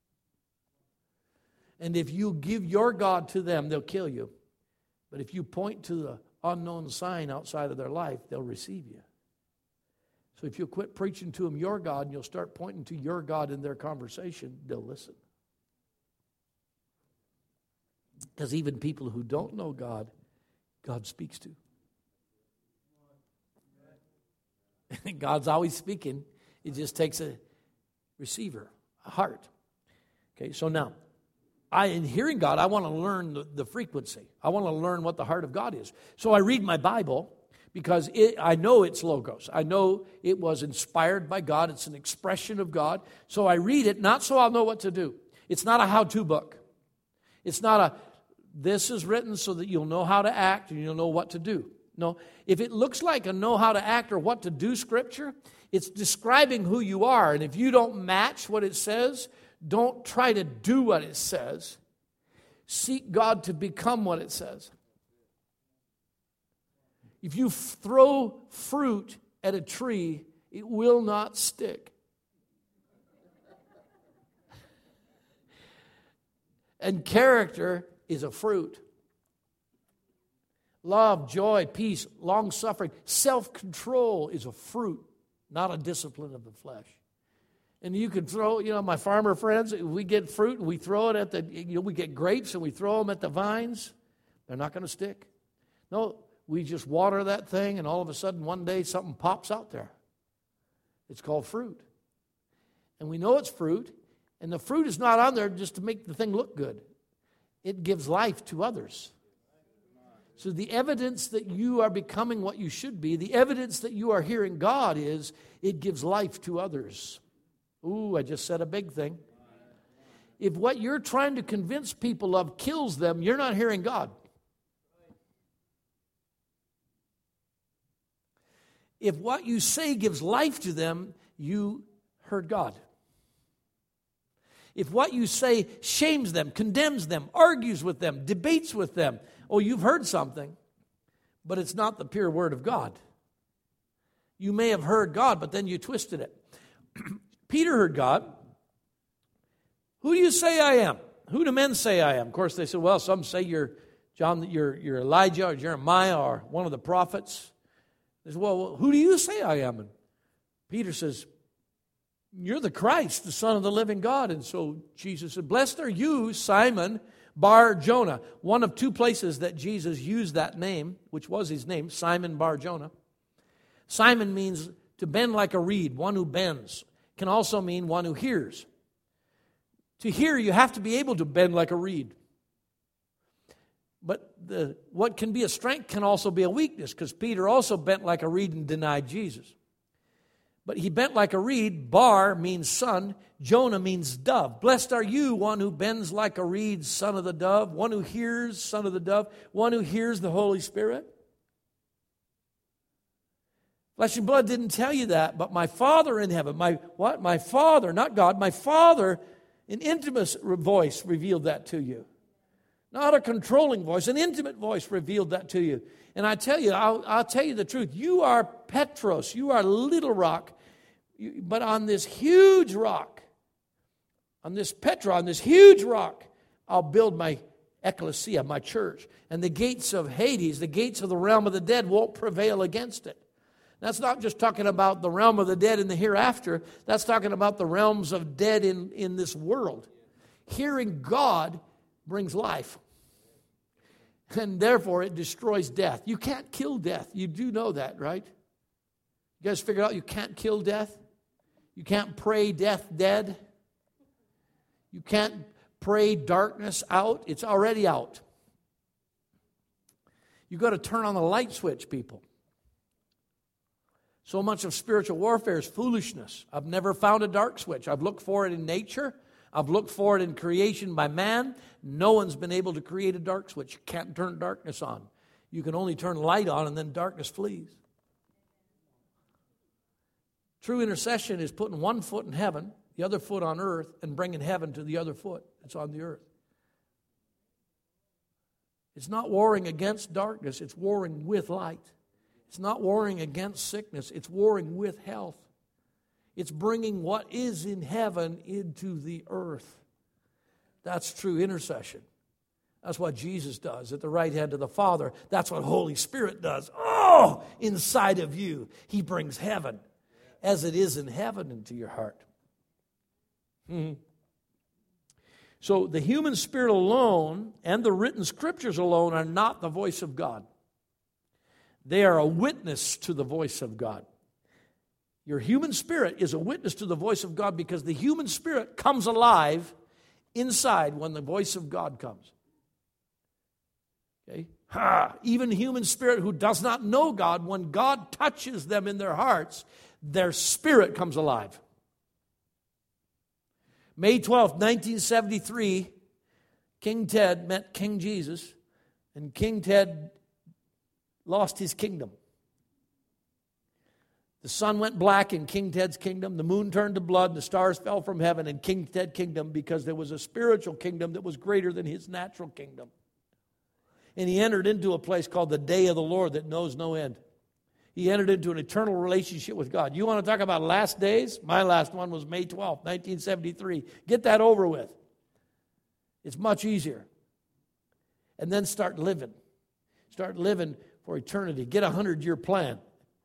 And if you give your God to them, they'll kill you. But if you point to the unknown sign outside of their life, they'll receive you. So if you'll quit preaching to them your God and you'll start pointing to your God in their conversation, they'll listen. Because even people who don't know God, God speaks to. God's always speaking. It just takes a receiver, a heart. Okay, so now, in hearing God, I want to learn the frequency. I want to learn what the heart of God is. So I read my Bible because I know it's Logos. I know it was inspired by God. It's an expression of God. So I read it, not so I'll know what to do. It's not a how-to book. It's not this is written so that you'll know how to act and you'll know what to do. No, if it looks like a know how to act or what to do scripture, it's describing who you are. And if you don't match what it says, don't try to do what it says. Seek God to become what it says. If you throw fruit at a tree, it will not stick. And character is a fruit. Love, joy, peace, long-suffering, self-control is a fruit, not a discipline of the flesh. And you can throw, my farmer friends, we get fruit and we throw it at we get grapes and we throw them at the vines. They're not going to stick. No, we just water that thing and all of a sudden one day something pops out there. It's called fruit. And we know it's fruit, and the fruit is not on there just to make the thing look good. It gives life to others. So the evidence that you are becoming what you should be, the evidence that you are hearing God is, it gives life to others. Ooh, I just said a big thing. If what you're trying to convince people of kills them, you're not hearing God. If what you say gives life to them, you heard God. If what you say shames them, condemns them, argues with them, debates with them, oh, you've heard something, but it's not the pure word of God. You may have heard God, but then you twisted it. Peter heard God. Who do you say I am? Who do men say I am? Of course, they said, well, some say you're John, you're Elijah or Jeremiah or one of the prophets. They said, well, who do you say I am? And Peter says, you're the Christ, the Son of the living God. And so Jesus said, blessed are you, Simon Bar-Jonah. One of two places that Jesus used that name, which was his name, Simon Bar-Jonah. Simon means to bend like a reed, one who bends. Can also mean one who hears. To hear, you have to be able to bend like a reed. But what can be a strength can also be a weakness, because Peter also bent like a reed and denied Jesus. But he bent like a reed. Bar means son. Jonah means dove. Blessed are you, one who bends like a reed, son of the dove. One who hears, son of the dove. One who hears the Holy Spirit. Flesh and blood didn't tell you that, but my Father in heaven, my Father, not God, my Father, an intimate voice revealed that to you. Not a controlling voice, an intimate voice revealed that to you. And I tell you, I'll tell you the truth. You are Petros, you are little rock, but on this huge rock, on this Petra, on this huge rock, I'll build my ecclesia, my church. And the gates of Hades, the gates of the realm of the dead won't prevail against it. That's not just talking about the realm of the dead in the hereafter. That's talking about the realms of dead in this world. Hearing God brings life. And therefore it destroys death. You can't kill death. You do know that, right? You guys figured out you can't kill death? You can't pray death dead? You can't pray darkness out? It's already out. You've got to turn on the light switch, people. So much of spiritual warfare is foolishness. I've never found a dark switch. I've looked for it in nature. I've looked for it in creation by man. No one's been able to create a dark switch. You can't turn darkness on. You can only turn light on, and then darkness flees. True intercession is putting one foot in heaven, the other foot on earth, and bringing heaven to the other foot that's on the earth. It's not warring against darkness. It's warring with light. It's not warring against sickness. It's warring with health. It's bringing what is in heaven into the earth. That's true intercession. That's what Jesus does at the right hand of the Father. That's what Holy Spirit does. Oh, inside of you, He brings heaven as it is in heaven into your heart. So the human spirit alone and the written scriptures alone are not the voice of God. They are a witness to the voice of God. Your human spirit is a witness to the voice of God because the human spirit comes alive inside when the voice of God comes. Okay? Even human spirit who does not know God, when God touches them in their hearts, their spirit comes alive. May 12th, 1973, King Ted met King Jesus, and King Ted lost his kingdom. The sun went black in King Ted's kingdom. The moon turned to blood. And the stars fell from heaven in King Ted's kingdom because there was a spiritual kingdom that was greater than his natural kingdom. And he entered into a place called the day of the Lord that knows no end. He entered into an eternal relationship with God. You want to talk about last days? My last one was May 12th, 1973. Get that over with. It's much easier. And then start living. Start living for eternity. Get a 100-year plan.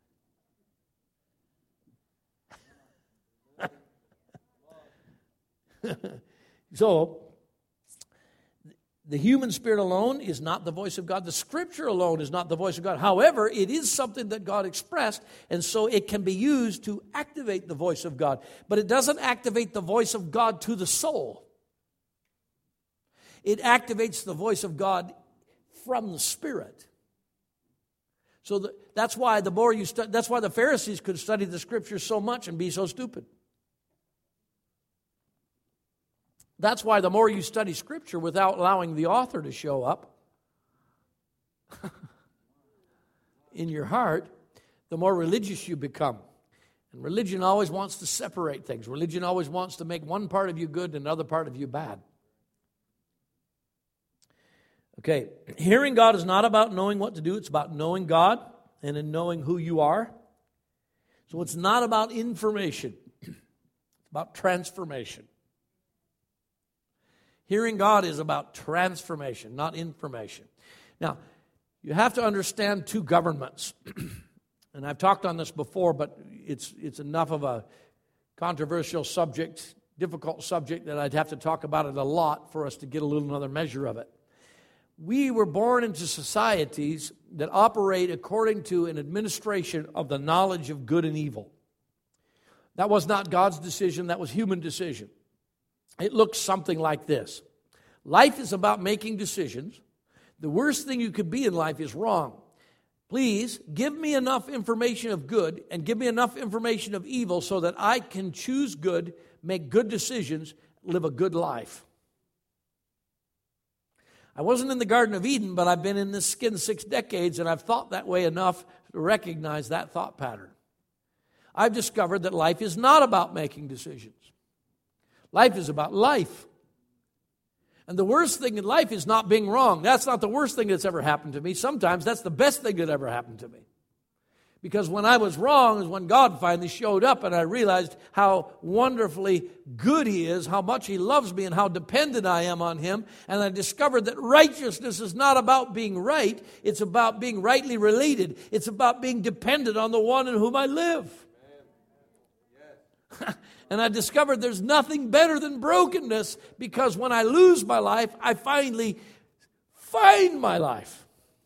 So, the human spirit alone is not the voice of God. The scripture alone is not the voice of God. However, it is something that God expressed, and so it can be used to activate the voice of God. But it doesn't activate the voice of God to the soul. It activates the voice of God from the Spirit. So that's why the more you study, that's why the Pharisees could study the Scriptures so much and be so stupid. That's why the more you study Scripture without allowing the author to show up in your heart, the more religious you become. And religion always wants to separate things. Religion always wants to make one part of you good and another part of you bad. Okay, hearing God is not about knowing what to do. It's about knowing God and in knowing who you are. So it's not about information. It's about transformation. Hearing God is about transformation, not information. Now, you have to understand two governments. And I've talked on this before, but it's enough of a controversial subject, difficult subject, that I'd have to talk about it a lot for us to get a little another measure of it. We were born into societies that operate according to an administration of the knowledge of good and evil. That was not God's decision, that was human decision. It looks something like this. Life is about making decisions. The worst thing you could be in life is wrong. Please give me enough information of good and give me enough information of evil so that I can choose good, make good decisions, live a good life. I wasn't in the Garden of Eden, but I've been in this skin 6 decades, and I've thought that way enough to recognize that thought pattern. I've discovered that life is not about making decisions. Life is about life. And the worst thing in life is not being wrong. That's not the worst thing that's ever happened to me. Sometimes that's the best thing that ever happened to me. Because when I was wrong is when God finally showed up and I realized how wonderfully good He is, how much He loves me and how dependent I am on Him. And I discovered that righteousness is not about being right. It's about being rightly related. It's about being dependent on the one in whom I live. Yes. And I discovered there's nothing better than brokenness, because when I lose my life, I finally find my life.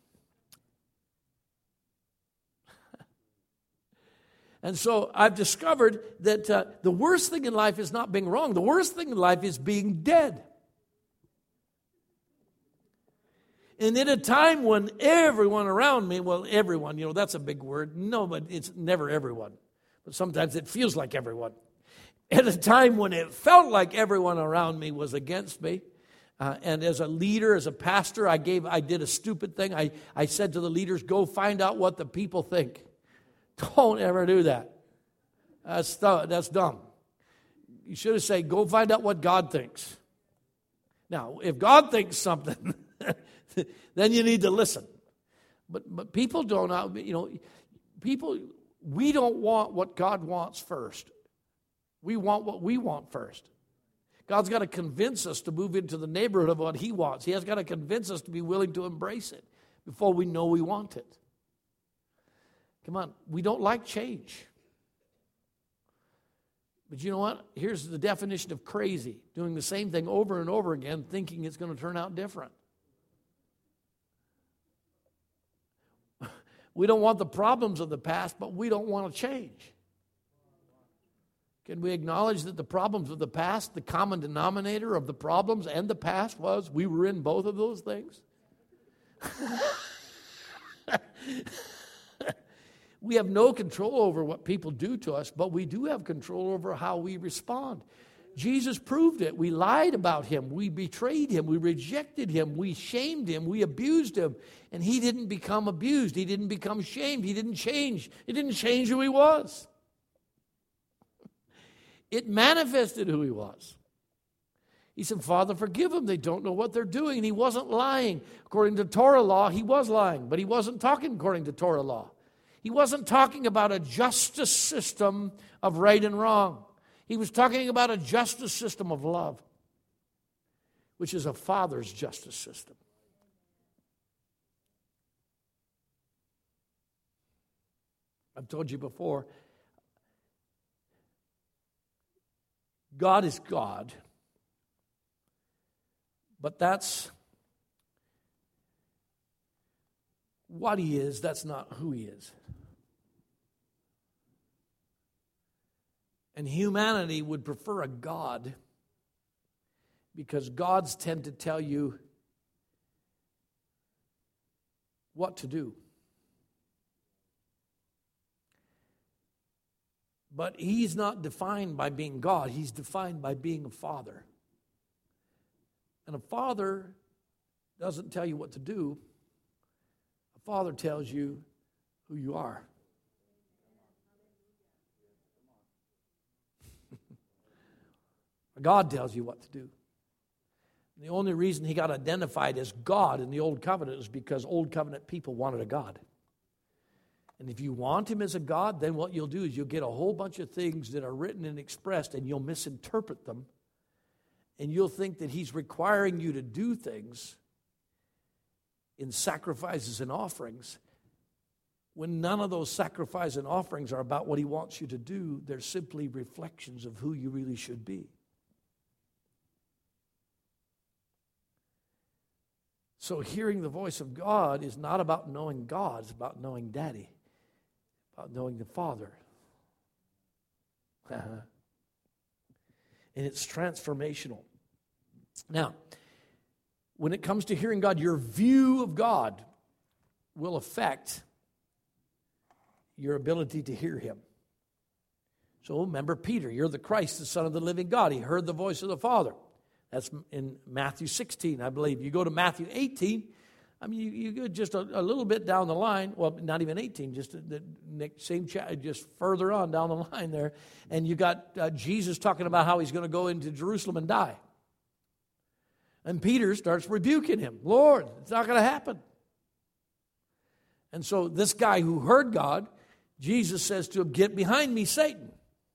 And so I've discovered that the worst thing in life is not being wrong. The worst thing in life is being dead. And in a time when everyone around me, well, everyone, that's a big word. No, but it's never everyone. But sometimes it feels like everyone. At a time when it felt like everyone around me was against me, and as a leader, as a pastor, I did a stupid thing. I said to the leaders, go find out what the people think. Don't ever do that. That's dumb. You should have said, go find out what God thinks. Now, if God thinks something, then you need to listen. But people don't, we don't want what God wants first. We want what we want first. God's got to convince us to move into the neighborhood of what He wants. He has got to convince us to be willing to embrace it before we know we want it. Come on, we don't like change. But you know what? Here's the definition of crazy. Doing the same thing over and over again, thinking it's going to turn out different. We don't want the problems of the past, but we don't want to change. Can we acknowledge that the problems of the past, the common denominator of the problems and the past was we were in both of those things? We have no control over what people do to us, but we do have control over how we respond. Jesus proved it. We lied about Him. We betrayed Him. We rejected Him. We shamed Him. We abused Him. And He didn't become abused. He didn't become shamed. He didn't change. He didn't change who He was. It manifested who He was. He said, Father, forgive them. They don't know what they're doing. And He wasn't lying. According to Torah law, He was lying. But He wasn't talking according to Torah law. He wasn't talking about a justice system of right and wrong. He was talking about a justice system of love, which is a father's justice system. I've told you before, God is God, but that's what He is, that's not who He is. And humanity would prefer a God because gods tend to tell you what to do. But he's not defined by being God. He's defined by being a father. And a father doesn't tell you what to do. A father tells you who you are. God tells you what to do. And the only reason he got identified as God in the Old Covenant is because Old Covenant people wanted a God. And if you want him as a God, then what you'll do is you'll get a whole bunch of things that are written and expressed, and you'll misinterpret them. And you'll think that he's requiring you to do things in sacrifices and offerings, when none of those sacrifices and offerings are about what he wants you to do. They're simply reflections of who you really should be. So hearing the voice of God is not about knowing God, it's about knowing Daddy, about knowing the Father. And it's transformational. Now, when it comes to hearing God, your view of God will affect your ability to hear him. So remember Peter, you're the Christ, the Son of the living God. He heard the voice of the Father. That's in Matthew 16, I believe. You go to Matthew 18, I mean, you go just a little bit down the line, well, not even 18, just the same chapter, just further on down the line there, and you got Jesus talking about how he's going to go into Jerusalem and die. And Peter starts rebuking him. Lord, it's not going to happen. And so this guy who heard God, Jesus says to him, get behind me, Satan.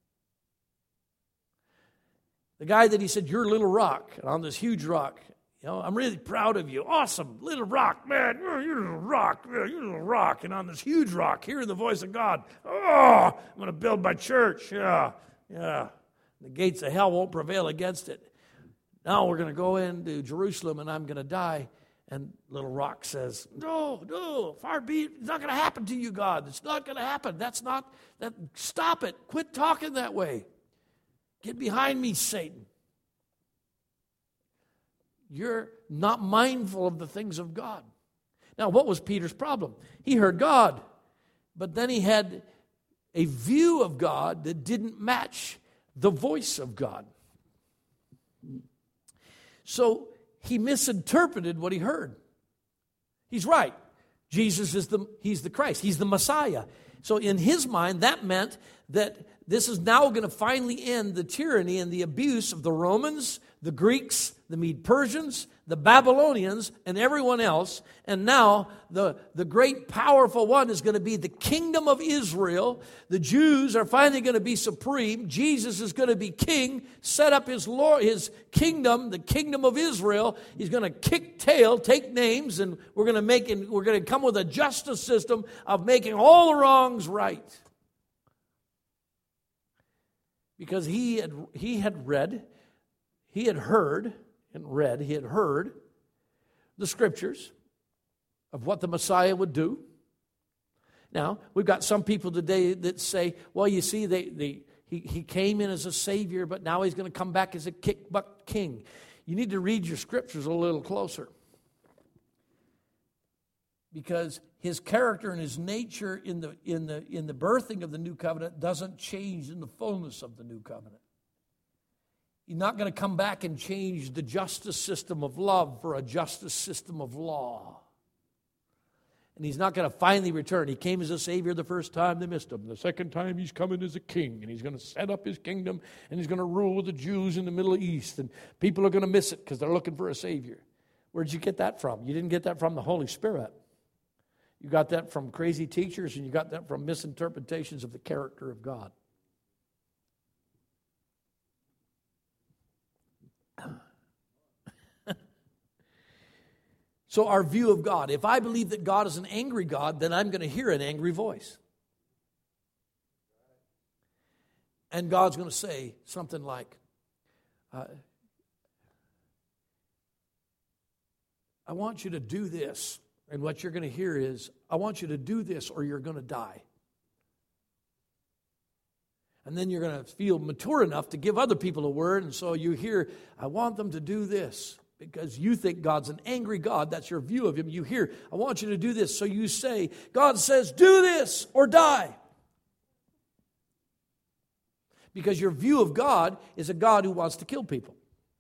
The guy that he said, you're a little rock, and on this huge rock, you know, I'm really proud of you. Awesome, little rock, man. You're a little rock, man. You're a little rock. And on this huge rock, hearing the voice of God, oh, I'm going to build my church. Yeah. The gates of hell won't prevail against it. Now we're going to go into Jerusalem, and I'm going to die. And little rock says, no, far be it. It's not going to happen to you, God. It's not going to happen. Stop it. Quit talking that way. Get behind me, Satan. You're not mindful of the things of God. Now, what was Peter's problem? He heard God, but then he had a view of God that didn't match the voice of God. So he misinterpreted what he heard. He's right. Jesus he's the Christ. He's the Messiah. So in his mind, that meant that this is now going to finally end the tyranny and the abuse of the Romans, the Greeks, the Mede-Persians, the Babylonians, and everyone else. And now the great powerful one is going to be the kingdom of Israel. The Jews are finally going to be supreme. Jesus is going to be king, set up his kingdom, the kingdom of Israel. He's going to kick tail, take names, and we're going to come with a justice system of making all the wrongs right. Because he had heard the scriptures of what the Messiah would do. Now, we've got some people today that say, well, you see, he came in as a savior, but now he's going to come back as a kick-butt king. You need to read your scriptures a little closer. Because his character and his nature in the birthing of the new covenant doesn't change in the fullness of the new covenant. He's not going to come back and change the justice system of love for a justice system of law. And he's not going to finally return. He came as a savior the first time, they missed him. The second time, he's coming as a king, and he's going to set up his kingdom, and he's going to rule with the Jews in the Middle East, and people are going to miss it because they're looking for a savior. Where did you get that from? You didn't get that from the Holy Spirit. You got that from crazy teachers, and you got that from misinterpretations of the character of God. So our view of God, if I believe that God is an angry God, then I'm going to hear an angry voice. And God's going to say something like, I want you to do this. And what you're going to hear is, I want you to do this or you're going to die. And then you're going to feel mature enough to give other people a word. And so you hear, I want them to do this. Because you think God's an angry God. That's your view of him. You hear, I want you to do this. So you say, God says, do this or die. Because your view of God is a God who wants to kill people.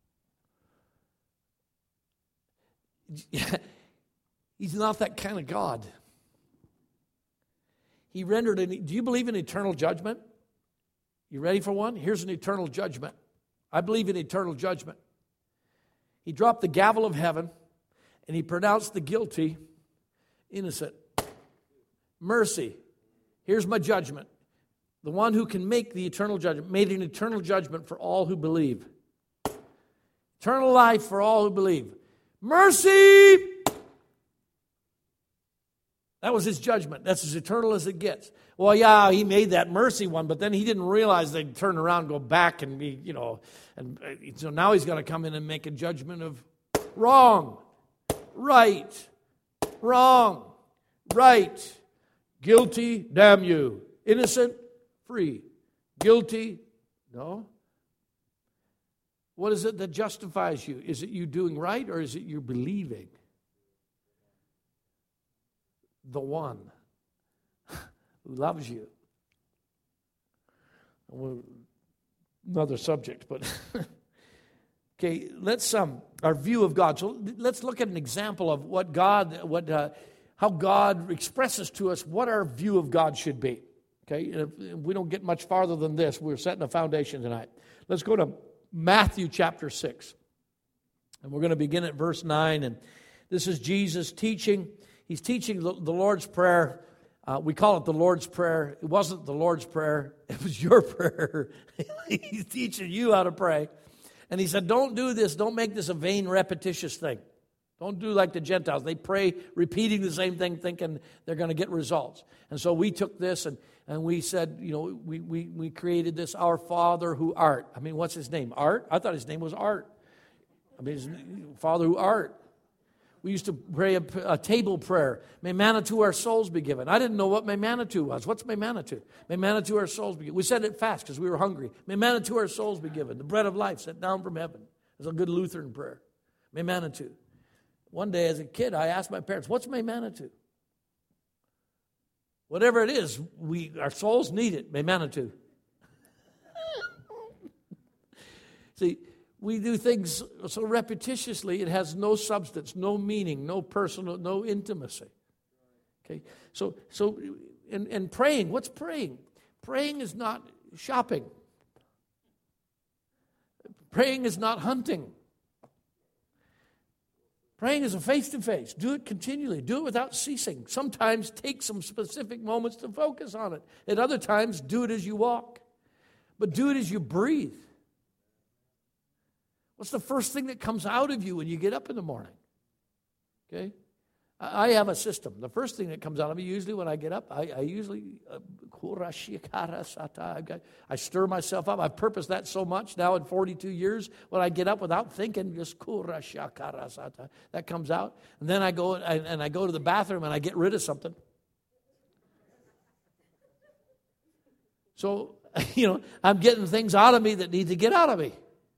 He's not that kind of God. He rendered do you believe in eternal judgment? You ready for one? Here's an eternal judgment. I believe in eternal judgment. He dropped the gavel of heaven and he pronounced the guilty innocent. Mercy. Here's my judgment. The one who can make the eternal judgment made an eternal judgment for all who believe. Eternal life for all who believe. Mercy! That was his judgment. That's as eternal as it gets. Well, yeah, he made that mercy one, but then he didn't realize they'd turn around and go back and be, and so now he's got to come in and make a judgment of wrong, right, wrong, right, guilty, damn you, innocent, free, guilty, no. What is it that justifies you? Is it you doing right or is it you believing? The one who loves you. Another subject, but okay, let's our view of God. So let's look at an example of how God expresses to us what our view of God should be. Okay, if we don't get much farther than this. We're setting a foundation tonight. Let's go to Matthew chapter 6, and we're going to begin at verse 9. And this is Jesus teaching. He's teaching the Lord's Prayer. We call it the Lord's Prayer. It wasn't the Lord's Prayer. It was your prayer. He's teaching you how to pray. And he said, don't do this. Don't make this a vain, repetitious thing. Don't do like the Gentiles. They pray repeating the same thing, thinking they're going to get results. And so we took this and we said, we created this, Our Father who art. I mean, what's his name? Art? I thought his name was Art. I mean, his Father who art. We used to pray a table prayer. May manna to our souls be given. I didn't know what may manna to was. What's may manna to? May manna to our souls be given. We said it fast because we were hungry. May manna to our souls be given. The bread of life sent down from heaven. It's a good Lutheran prayer. May manna to. One day as a kid, I asked my parents, what's may manna to? Whatever it is, our souls need it. May manna to. See, we do things so repetitiously, it has no substance, no meaning, no personal, no intimacy. Okay, so and praying, what's praying? Praying is not shopping. Praying is not hunting. Praying is a face-to-face. Do it continually. Do it without ceasing. Sometimes take some specific moments to focus on it. At other times, do it as you walk. But do it as you breathe. What's the first thing that comes out of you when you get up in the morning? Okay? I have a system. The first thing that comes out of me, usually when I get up, I stir myself up. I've purposed that so much now in 42 years. When I get up without thinking, just that comes out. And then I go to the bathroom and I get rid of something. So, I'm getting things out of me that need to get out of me.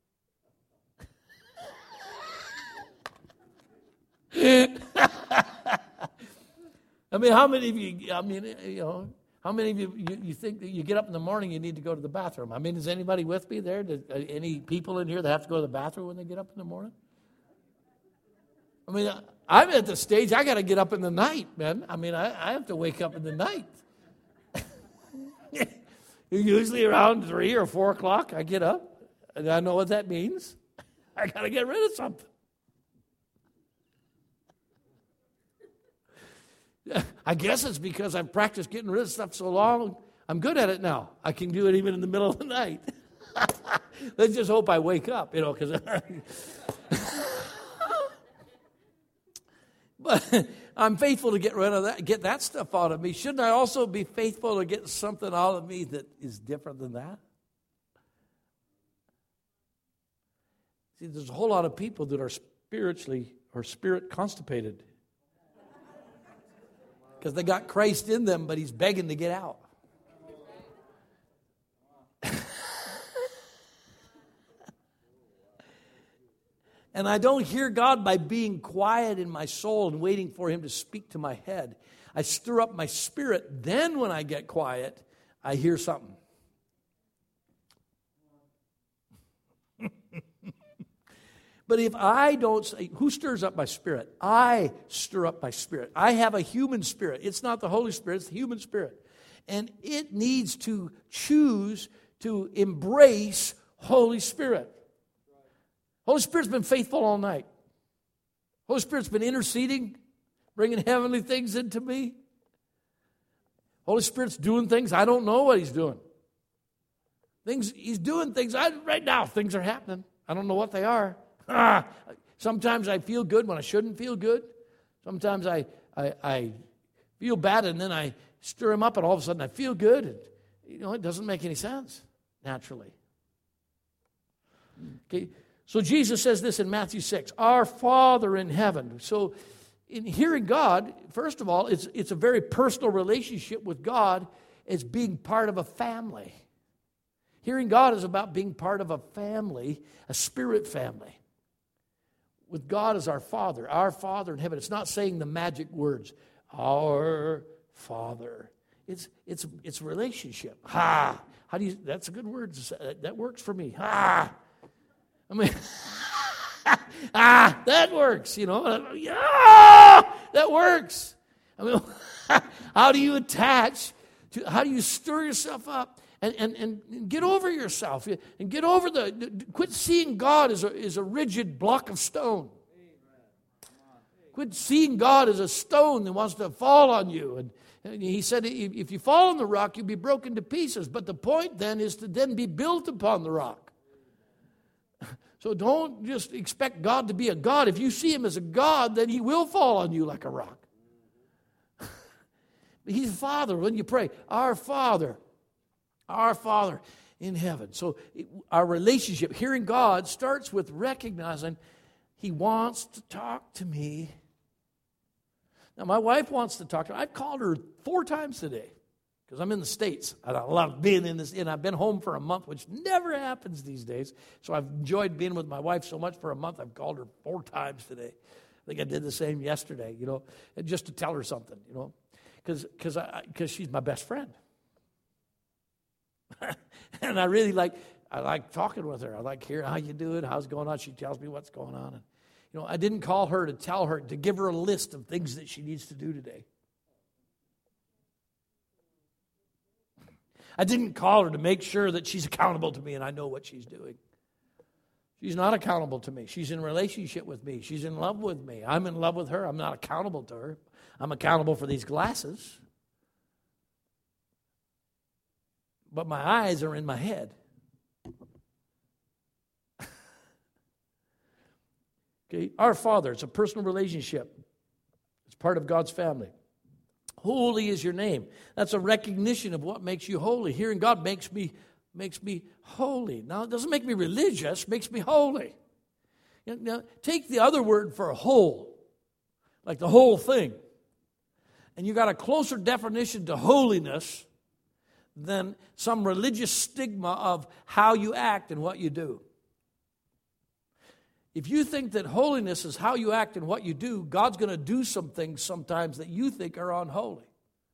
I mean, how many of you, how many of you think that you get up in the morning, you need to go to the bathroom? I mean, is anybody with me there? Any people in here that have to go to the bathroom when they get up in the morning? I mean, I'm at the stage, I got to get up in the night, man. I mean, I have to wake up in the night. Usually around 3 or 4 o'clock, I get up, and I know what that means. I got to get rid of something. I guess it's because I've practiced getting rid of stuff so long, I'm good at it now. I can do it even in the middle of the night. Let's just hope I wake up, because... But I'm faithful to get rid of that, get that stuff out of me. Shouldn't I also be faithful to get something out of me that is different than that? See, there's a whole lot of people that are spirit constipated. Because they got Christ in them, but he's begging to get out. And I don't hear God by being quiet in my soul and waiting for him to speak to my head. I stir up my spirit. Then when I get quiet, I hear something. But if I don't say, who stirs up my spirit? I stir up my spirit. I have a human spirit. It's not the Holy Spirit, it's the human spirit. And it needs to choose to embrace Holy Spirit. Holy Spirit's been faithful all night. Holy Spirit's been interceding, bringing heavenly things into me. Holy Spirit's doing things. I don't know what He's doing. He's doing things. Right now, things are happening. I don't know what they are. Sometimes I feel good when I shouldn't feel good. Sometimes I feel bad and then I stir Him up and all of a sudden I feel good. And, it doesn't make any sense naturally. Okay, so Jesus says this in Matthew 6, our Father in heaven. So in hearing God, first of all, it's a very personal relationship with God as being part of a family. Hearing God is about being part of a family, a spirit family. With God as our Father in heaven. It's not saying the magic words, our Father. It's a relationship. How do you? That's a good word. That works for me. I mean, that works. That works. I mean, how do you attach? How do you stir yourself up? And get over yourself and get over quit seeing God as a rigid block of stone. Quit seeing God as a stone that wants to fall on you. And he said, if you fall on the rock, you'll be broken to pieces. But the point then is to then be built upon the rock. So don't just expect God to be a God. If you see Him as a God, then He will fall on you like a rock. He's a Father. When you pray, our Father in heaven. So our relationship, hearing God, starts with recognizing He wants to talk to me. Now, my wife wants to talk to me. I've called her 4 times today because I'm in the States. And I love being in this. And I've been home for a month, which never happens these days. So I've enjoyed being with my wife so much for a month. I've called her 4 times today. I think I did the same yesterday, and just to tell her something, because she's my best friend. And I like talking with her. I like hearing how you do it, how's it going on. She tells me what's going on. And, I didn't call her to tell her, to give her a list of things that she needs to do today. I didn't call her to make sure that she's accountable to me and I know what she's doing. She's not accountable to me. She's in a relationship with me. She's in love with me. I'm in love with her. I'm not accountable to her. I'm accountable for these glasses. But my eyes are in my head. Okay, our Father, it's a personal relationship. It's part of God's family. Holy is your name. That's a recognition of what makes you holy. Hearing God makes me holy. Now, it doesn't make me religious, it makes me holy. Now, take the other word for whole, like the whole thing. And you got a closer definition to holiness than some religious stigma of how you act and what you do. If you think that holiness is how you act and what you do, God's going to do some things sometimes that you think are unholy.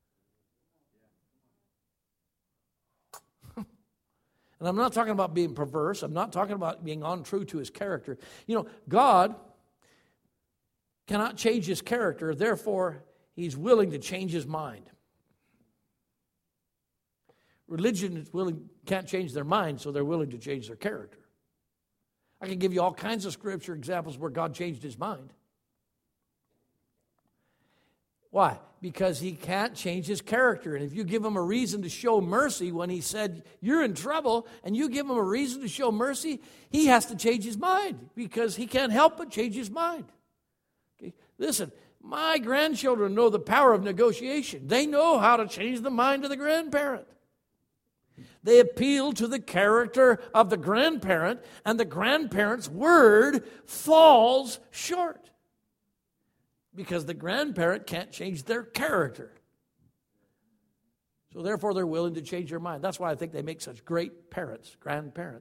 And I'm not talking about being perverse. I'm not talking about being untrue to His character. God cannot change His character, therefore He's willing to change His mind. Religion can't change their mind, so they're willing to change their character. I can give you all kinds of scripture examples where God changed His mind. Why? Because He can't change His character. And if you give Him a reason to show mercy when He said, you're in trouble, and you give Him a reason to show mercy, He has to change His mind because He can't help but change His mind. Okay? Listen, my grandchildren know the power of negotiation. They know how to change the mind of the grandparent. They appeal to the character of the grandparent, and the grandparent's word falls short because the grandparent can't change their character. So therefore, they're willing to change their mind. That's why I think they make such great parents, grandparents.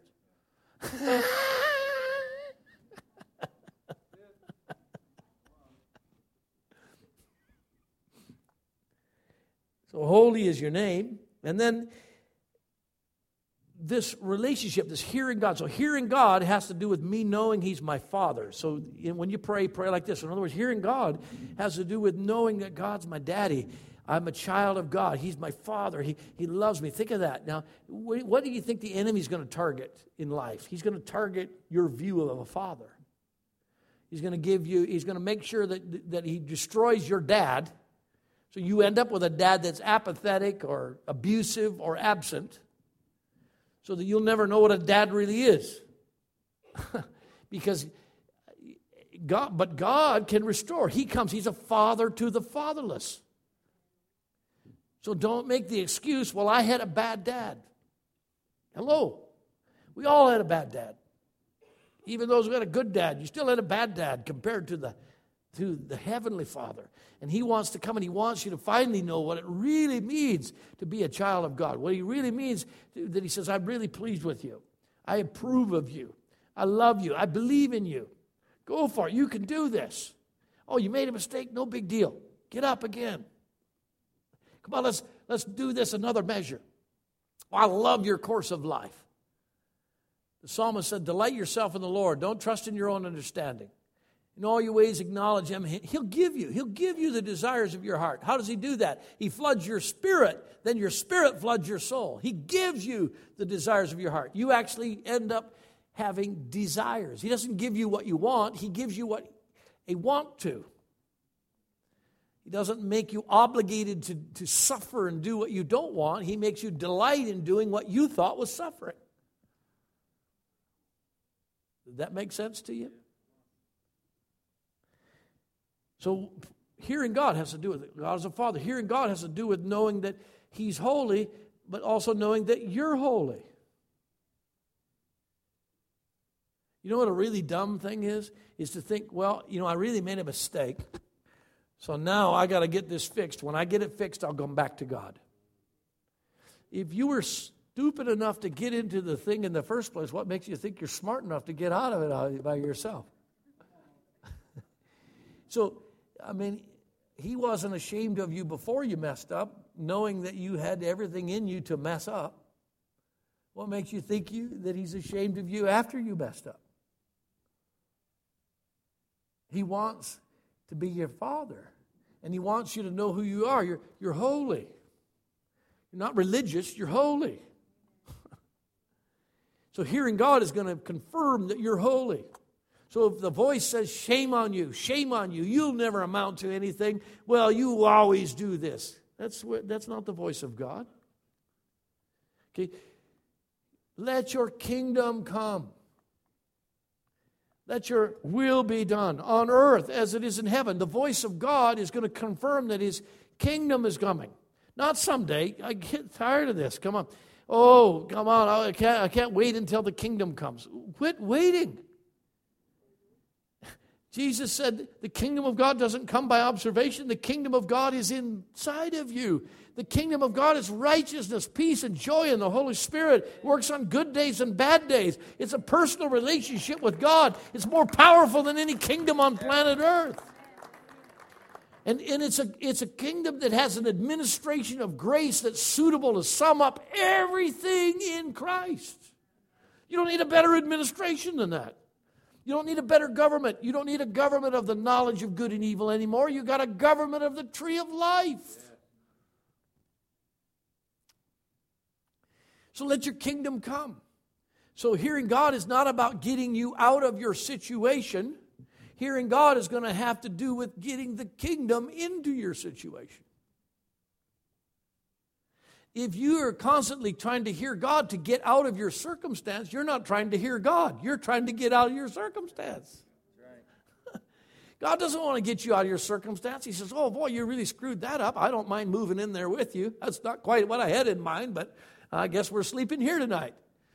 So holy is your name. And then this relationship, this hearing God. So hearing God has to do with me knowing He's my Father. So when you pray like this. In other words, hearing God has to do with knowing that God's my daddy. I'm a child of God. He's my Father. He loves me. Think of that. Now, what do you think the enemy's going to target in life? He's going to target your view of a father. He's going to make sure that he destroys your dad. So you end up with a dad that's apathetic or abusive or absent, so that you'll never know what a dad really is. Because God can restore. He's a father to the fatherless. So don't make the excuse, well, I had a bad dad. Hello. We all had a bad dad. Even those who had a good dad, you still had a bad dad compared to the Heavenly Father. And He wants to come and He wants you to finally know what it really means to be a child of God. What He really means, that He says, I'm really pleased with you. I approve of you. I love you. I believe in you. Go for it. You can do this. Oh, you made a mistake? No big deal. Get up again. Come on, let's do this another measure. Oh, I love your course of life. The psalmist said, delight yourself in the Lord. Don't trust in your own understanding. In all your ways acknowledge Him. He'll give you the desires of your heart. How does He do that? He floods your spirit, then your spirit floods your soul. He gives you the desires of your heart. You actually end up having desires. He doesn't give you what you want. He gives you what He wants to. He doesn't make you obligated to suffer and do what you don't want. He makes you delight in doing what you thought was suffering. Does that make sense to you? So hearing God has to do with God as a Father. Hearing God has to do with knowing that He's holy, but also knowing that you're holy. You know what a really dumb thing is? Is to think, well, I really made a mistake. So now I got to get this fixed. When I get it fixed, I'll come back to God. If you were stupid enough to get into the thing in the first place, what makes you think you're smart enough to get out of it by yourself? So, He wasn't ashamed of you before you messed up, knowing that you had everything in you to mess up. What makes you think that He's ashamed of you after you messed up? He wants to be your Father. And He wants you to know who you are. You're holy. You're not religious, you're holy. So hearing God is going to confirm that you're holy. So if the voice says, shame on you, you'll never amount to anything, well, you always do this. That's not the voice of God. Okay? Let your kingdom come. Let your will be done on earth as it is in heaven. The voice of God is going to confirm that His kingdom is coming. Not someday. I get tired of this. Come on. Oh, come on. I can't wait until the kingdom comes. Quit waiting. Jesus said the kingdom of God doesn't come by observation. The kingdom of God is inside of you. The kingdom of God is righteousness, peace, and joy in the Holy Spirit. It works on good days and bad days. It's a personal relationship with God. It's more powerful than any kingdom on planet Earth. And it's a kingdom that has an administration of grace that's suitable to sum up everything in Christ. You don't need a better administration than that. You don't need a better government. You don't need a government of the knowledge of good and evil anymore. You got a government of the tree of life. So let your kingdom come. So hearing God is not about getting you out of your situation. Hearing God is going to have to do with getting the kingdom into your situation. If you are constantly trying to hear God to get out of your circumstance, you're not trying to hear God. You're trying to get out of your circumstance. Right. God doesn't want to get you out of your circumstance. He says, oh boy, you really screwed that up. I don't mind moving in there with you. That's not quite what I had in mind, but I guess we're sleeping here tonight.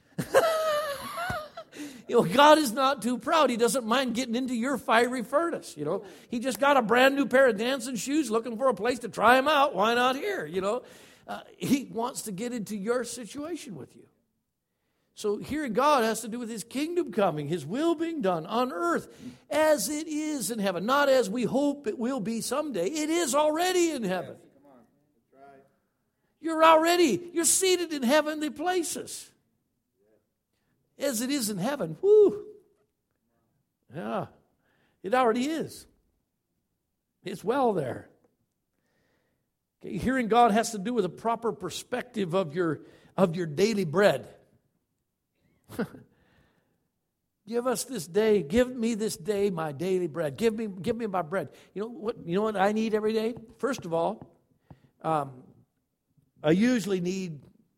God is not too proud. He doesn't mind getting into your fiery furnace. He just got a brand new pair of dancing shoes, looking for a place to try them out. Why not here? He wants to get into your situation with you. So hearing God has to do with His kingdom coming, His will being done on earth as it is in heaven. Not as we hope it will be someday. It is already in heaven. Yes, come on. That's right. You're seated in heavenly places. as it is in heaven. Whoo! Yeah, it already is. It's well there. Okay, hearing God has to do with a proper perspective of your daily bread. Give us this day. Give me this day my daily bread. Give me my bread. You know what I need every day? First of all, I usually need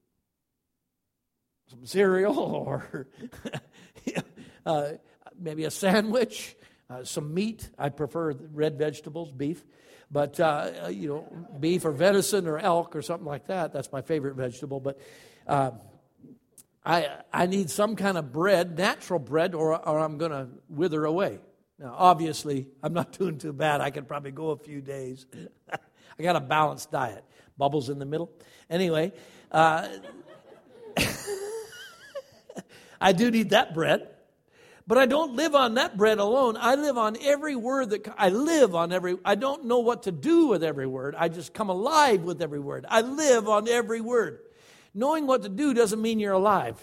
some cereal or maybe a sandwich, some meat. I prefer red vegetables, beef. But, beef or venison or elk or something like that. That's my favorite vegetable. But I need some kind of bread, natural bread, or I'm going to wither away. Now, obviously, I'm not doing too bad. I could probably go a few days. I got a balanced diet. Bubbles in the middle. Anyway, I do need that bread. But I don't live on that bread alone. I live on every word I don't know what to do with every word. I just come alive with every word. I live on every word. Knowing what to do doesn't mean you're alive.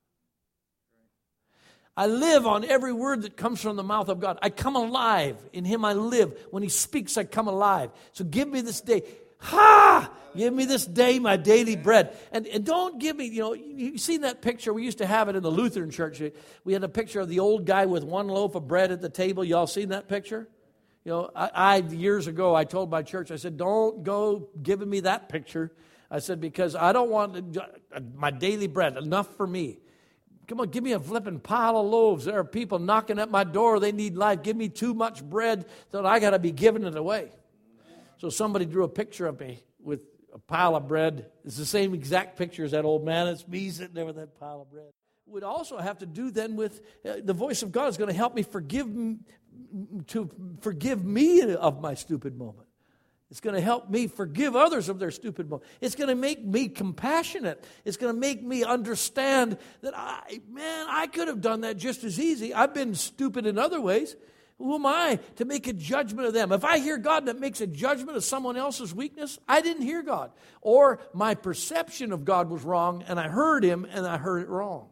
I live on every word that comes from the mouth of God. I come alive. In Him I live. When He speaks, I come alive. So give me this day. Give me this day my daily bread. And don't give me, you've seen that picture. We used to have it in the Lutheran church. We had a picture of the old guy with one loaf of bread at the table. Y'all seen that picture? Years ago, I told my church, I said, don't go giving me that picture. I said, because I don't want my daily bread, enough for me. Come on, give me a flipping pile of loaves. There are people knocking at my door. They need life. Give me too much bread that I got to be giving it away. So somebody drew a picture of me with a pile of bread. It's the same exact picture as that old man. It's me sitting there with that pile of bread. Would also have to do then with the voice of God is going to help me forgive me of my stupid moment. It's going to help me forgive others of their stupid moment. It's going to make me compassionate. It's going to make me understand that I could have done that just as easy. I've been stupid in other ways. Who am I to make a judgment of them? If I hear God that makes a judgment of someone else's weakness, I didn't hear God. Or my perception of God was wrong, and I heard Him, and I heard it wrong.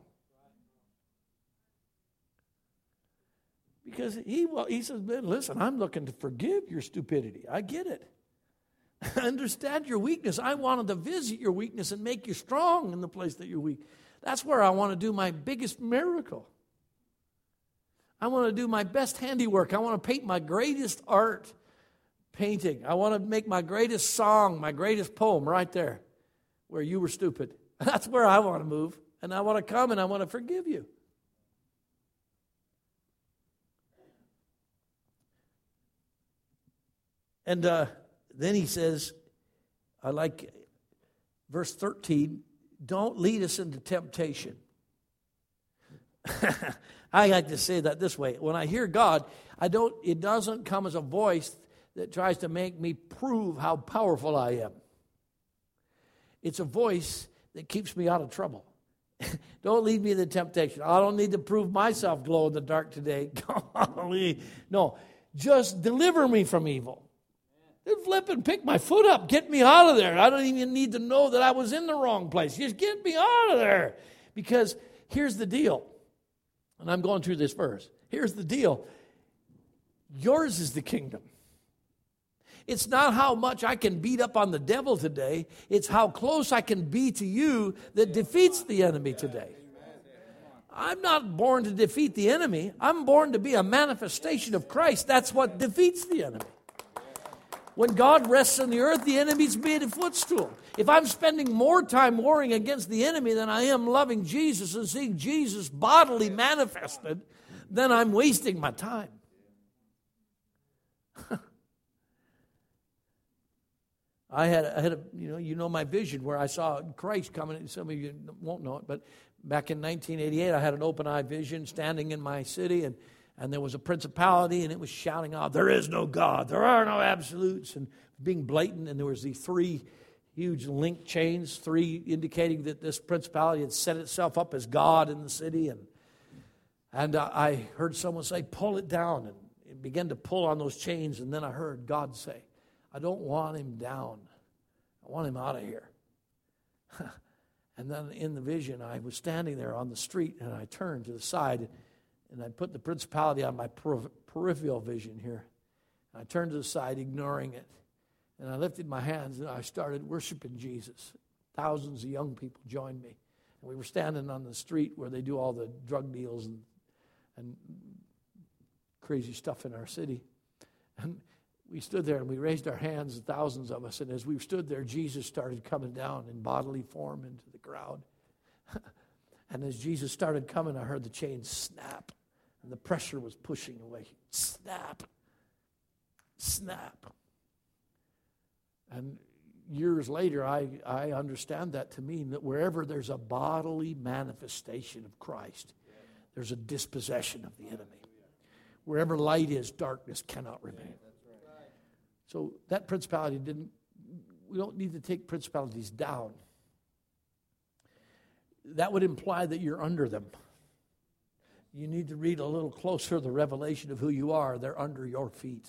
Because He says, listen, I'm looking to forgive your stupidity. I get it. I understand your weakness. I wanted to visit your weakness and make you strong in the place that you're weak. That's where I want to do my biggest miracle. I want to do my best handiwork. I want to paint my greatest art painting. I want to make my greatest song, my greatest poem right there where you were stupid. That's where I want to move. And I want to come and I want to forgive you. And then he says, I like verse 13, don't lead us into temptation. I like to say that this way. When I hear God, it doesn't come as a voice that tries to make me prove how powerful I am. It's a voice that keeps me out of trouble. Don't lead me into temptation. I don't need to prove myself glow in the dark today. Golly. No, just deliver me from evil. Flip and pick my foot up. Get me out of there. I don't even need to know that I was in the wrong place. Just get me out of there. Because here's the deal. And I'm going through this verse. Here's the deal. Yours is the kingdom. It's not how much I can beat up on the devil today. It's how close I can be to you that defeats the enemy today. I'm not born to defeat the enemy. I'm born to be a manifestation of Christ. That's what defeats the enemy. When God rests on the earth, the enemy's made a footstool. If I'm spending more time warring against the enemy than I am loving Jesus and seeing Jesus bodily manifested, then I'm wasting my time. I had a my vision where I saw Christ coming. Some of you won't know it, but back in 1988, I had an open-eye vision standing in my city, and there was a principality, and it was shouting out, there is no God, there are no absolutes, and being blatant, and there was these three huge link chains, three indicating that this principality had set itself up as God in the city, and I heard someone say, pull it down, and it began to pull on those chains, and then I heard God say, I don't want him down, I want him out of here. And then in the vision, I was standing there on the street, and I turned to the side, and I put the principality on my peripheral vision here. I turned to the side, ignoring it. And I lifted my hands, and I started worshiping Jesus. Thousands of young people joined me. And we were standing on the street where they do all the drug deals and crazy stuff in our city. And we stood there, and we raised our hands, thousands of us. And as we stood there, Jesus started coming down in bodily form into the crowd. And as Jesus started coming, I heard the chains snap. And the pressure was pushing away. Snap. Snap. And years later, I understand that to mean that wherever there's a bodily manifestation of Christ, there's a dispossession of the enemy. Wherever light is, darkness cannot remain. So that principality we don't need to take principalities down. That would imply that you're under them. You need to read a little closer the revelation of who you are. They're under your feet.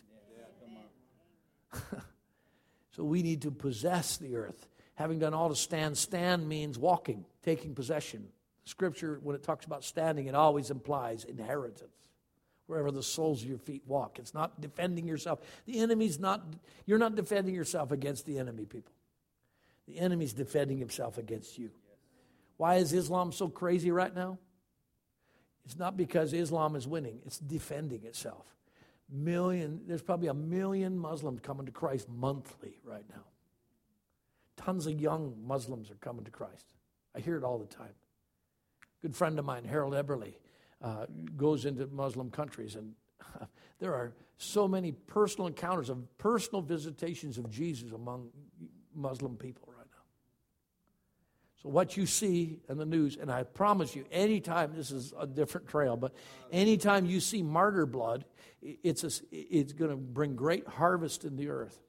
So we need to possess the earth. Having done all to stand, stand means walking, taking possession. Scripture, when it talks about standing, it always implies inheritance. Wherever the soles of your feet walk. It's not defending yourself. You're not defending yourself against the enemy, people. The enemy's defending himself against you. Why is Islam so crazy right now? It's not because Islam is winning. It's defending itself. There's probably 1 million Muslims coming to Christ monthly right now. Tons of young Muslims are coming to Christ. I hear it all the time. Good friend of mine, Harold Eberle, goes into Muslim countries, and there are so many personal encounters of personal visitations of Jesus among Muslim people right now. So what you see in the news, and I promise you, anytime, this is a different trail, but anytime you see martyr blood, it's going to bring great harvest in the earth.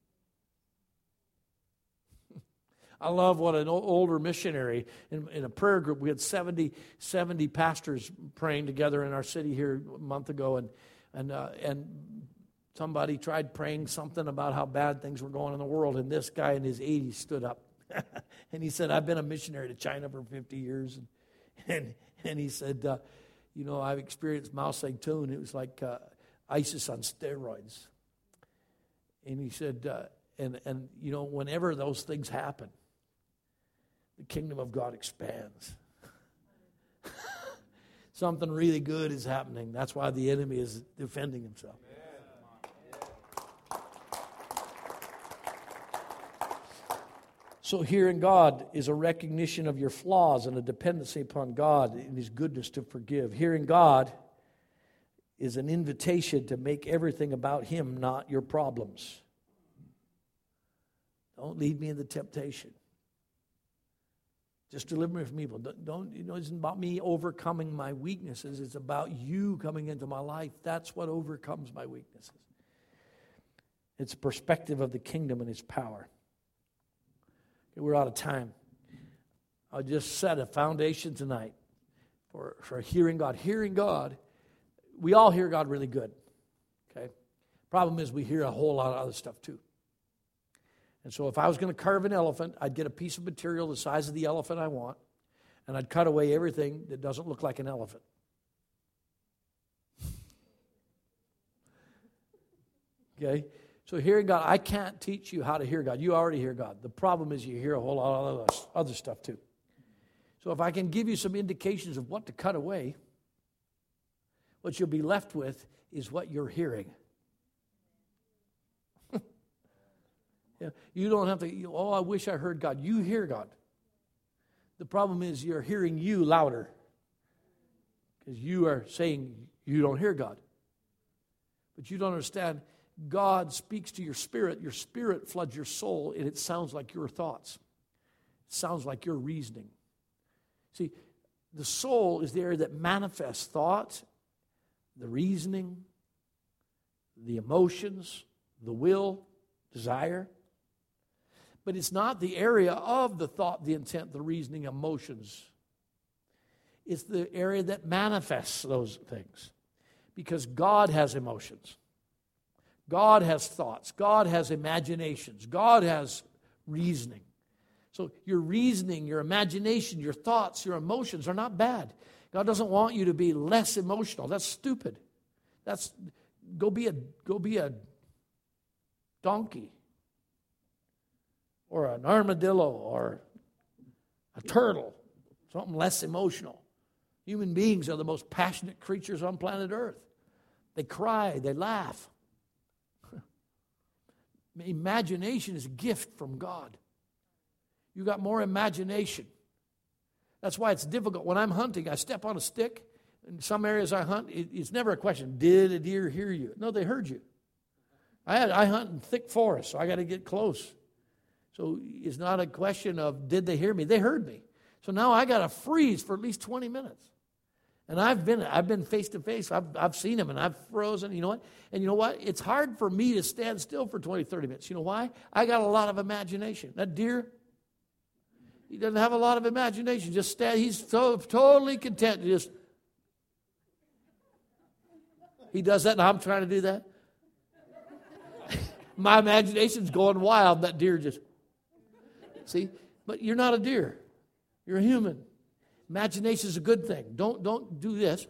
I love what an older missionary in a prayer group, we had 70 pastors praying together in our city here a month ago, and somebody tried praying something about how bad things were going in the world, and this guy in his 80s stood up. And he said, I've been a missionary to China for 50 years. And he said, I've experienced Mao Zedong. It was like ISIS on steroids. And he said, whenever those things happen, the kingdom of God expands. Something really good is happening. That's why the enemy is defending himself. So hearing God is a recognition of your flaws and a dependency upon God and His goodness to forgive. Hearing God is an invitation to make everything about Him, not your problems. Don't lead me into temptation. Just deliver me from evil. It isn't about me overcoming my weaknesses. It's about you coming into my life. That's what overcomes my weaknesses. It's a perspective of the kingdom and His power. Okay, we're out of time. I just set a foundation tonight for hearing God. Hearing God, we all hear God really good. Okay? Problem is we hear a whole lot of other stuff too. And so if I was going to carve an elephant, I'd get a piece of material the size of the elephant I want, and I'd cut away everything that doesn't look like an elephant. Okay? So hearing God, I can't teach you how to hear God. You already hear God. The problem is you hear a whole lot of other stuff too. So if I can give you some indications of what to cut away, what you'll be left with is what you're hearing. Yeah, you don't have to, I wish I heard God. You hear God. The problem is you're hearing you louder because you are saying you don't hear God. But you don't understand, God speaks to your spirit floods your soul, and it sounds like your thoughts. It sounds like your reasoning. See, the soul is the area that manifests thought, the reasoning, the emotions, the will, desire. But it's not the area of the thought, the intent, the reasoning, emotions. It's the area that manifests those things. Because God has emotions. God has thoughts. God has imaginations. God has reasoning. So your reasoning, your imagination, your thoughts, your emotions are not bad. God doesn't want you to be less emotional. That's stupid. Go be a donkey or an armadillo or a turtle, something less emotional. Human beings are the most passionate creatures on planet Earth. They cry, they laugh. Imagination is a gift from God. You got more imagination. That's why it's difficult. When I'm hunting, I step on a stick. In some areas I hunt, it's never a question, did a deer hear you? No, they heard you. I hunt in thick forest, so I got to get close. So it's not a question of did they hear me? They heard me. So now I got to freeze for at least 20 minutes. And I've been face to face. I've seen them and I've frozen. You know what? And you know what? It's hard for me to stand still for 20, 30 minutes. You know why? I got a lot of imagination. That deer, he doesn't have a lot of imagination. Just stand. He's so totally content to just. He does that, and I'm trying to do that. My imagination's going wild. That deer just. See, but you're not a deer. You're a human. Imagination is a good thing. Don't do this.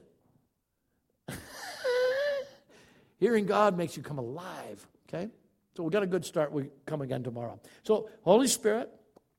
Hearing God makes you come alive. Okay, so we got a good start. We come again tomorrow. So Holy Spirit,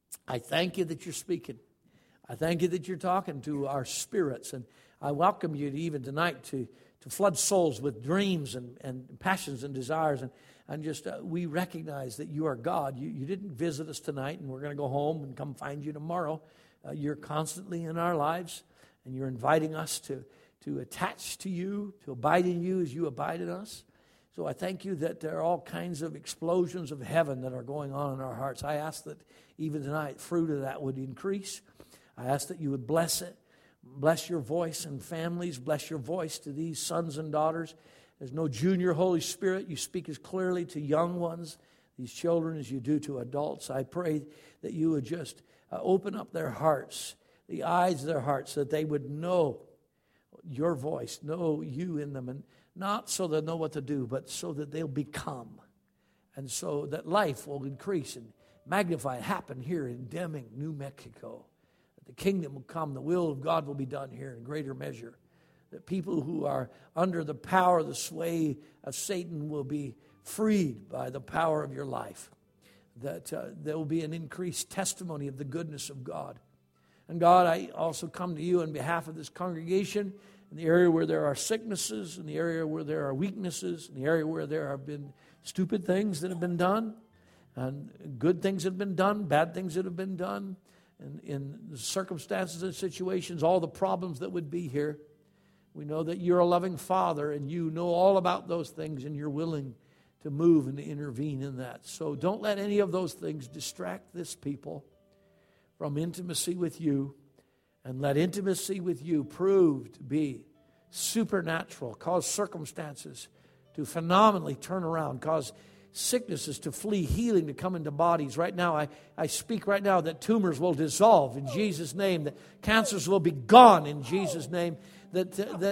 I thank you that you're speaking. I thank you that you're talking to our spirits, and I welcome you to even tonight to flood souls with dreams and passions and desires. And just we recognize that you are God. You didn't visit us tonight, and we're going to go home and come find you tomorrow. You're constantly in our lives, and you're inviting us to attach to you, to abide in you as you abide in us. So I thank you that there are all kinds of explosions of heaven that are going on in our hearts. I ask that even tonight, fruit of that would increase. I ask that you would bless it. Bless your voice and families. Bless your voice to these sons and daughters. There's no junior Holy Spirit. You speak as clearly to young ones, these children, as you do to adults. I pray that you would just open up their hearts, the eyes of their hearts, so that they would know your voice, know you in them, and not so they'll know what to do, but so that they'll become, and so that life will increase and magnify, happen here in Deming, New Mexico. That the kingdom will come, the will of God will be done here in greater measure. That people who are under the power, the sway of Satan will be freed by the power of your life. That there will be an increased testimony of the goodness of God. And God, I also come to you on behalf of this congregation in the area where there are sicknesses, in the area where there are weaknesses, in the area where there have been stupid things that have been done, and good things that have been done, bad things that have been done, and in the circumstances and situations, all the problems that would be here. We know that you're a loving Father, and you know all about those things, and you're willing to move and to intervene in that. So don't let any of those things distract this people from intimacy with you, and let intimacy with you prove to be supernatural, cause circumstances to phenomenally turn around, cause sicknesses to flee, healing to come into bodies. Right now, I speak right now that tumors will dissolve in Jesus' name, that cancers will be gone in Jesus' name, that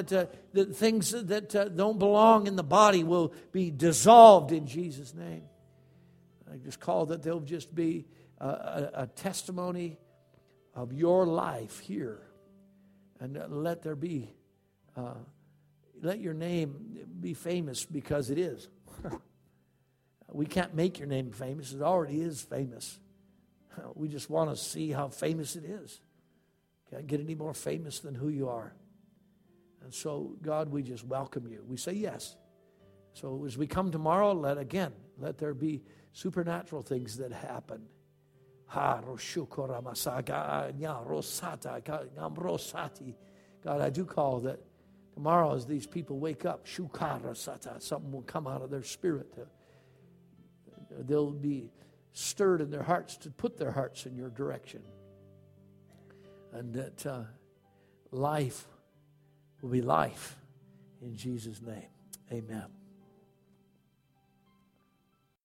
things that don't belong in the body will be dissolved in Jesus' name. I just call that there'll just be a testimony of your life here, and let there be, let your name be famous, because it is. We can't make your name famous. It already is famous. We just want to see how famous it is. Can't get any more famous than who you are. And so, God, we just welcome you. We say yes. So as we come tomorrow, let there be supernatural things that happen. God, I do call that tomorrow as these people wake up, something will come out of their spirit. They'll be stirred in their hearts to put their hearts in your direction. And that life will be life in Jesus' name. Amen.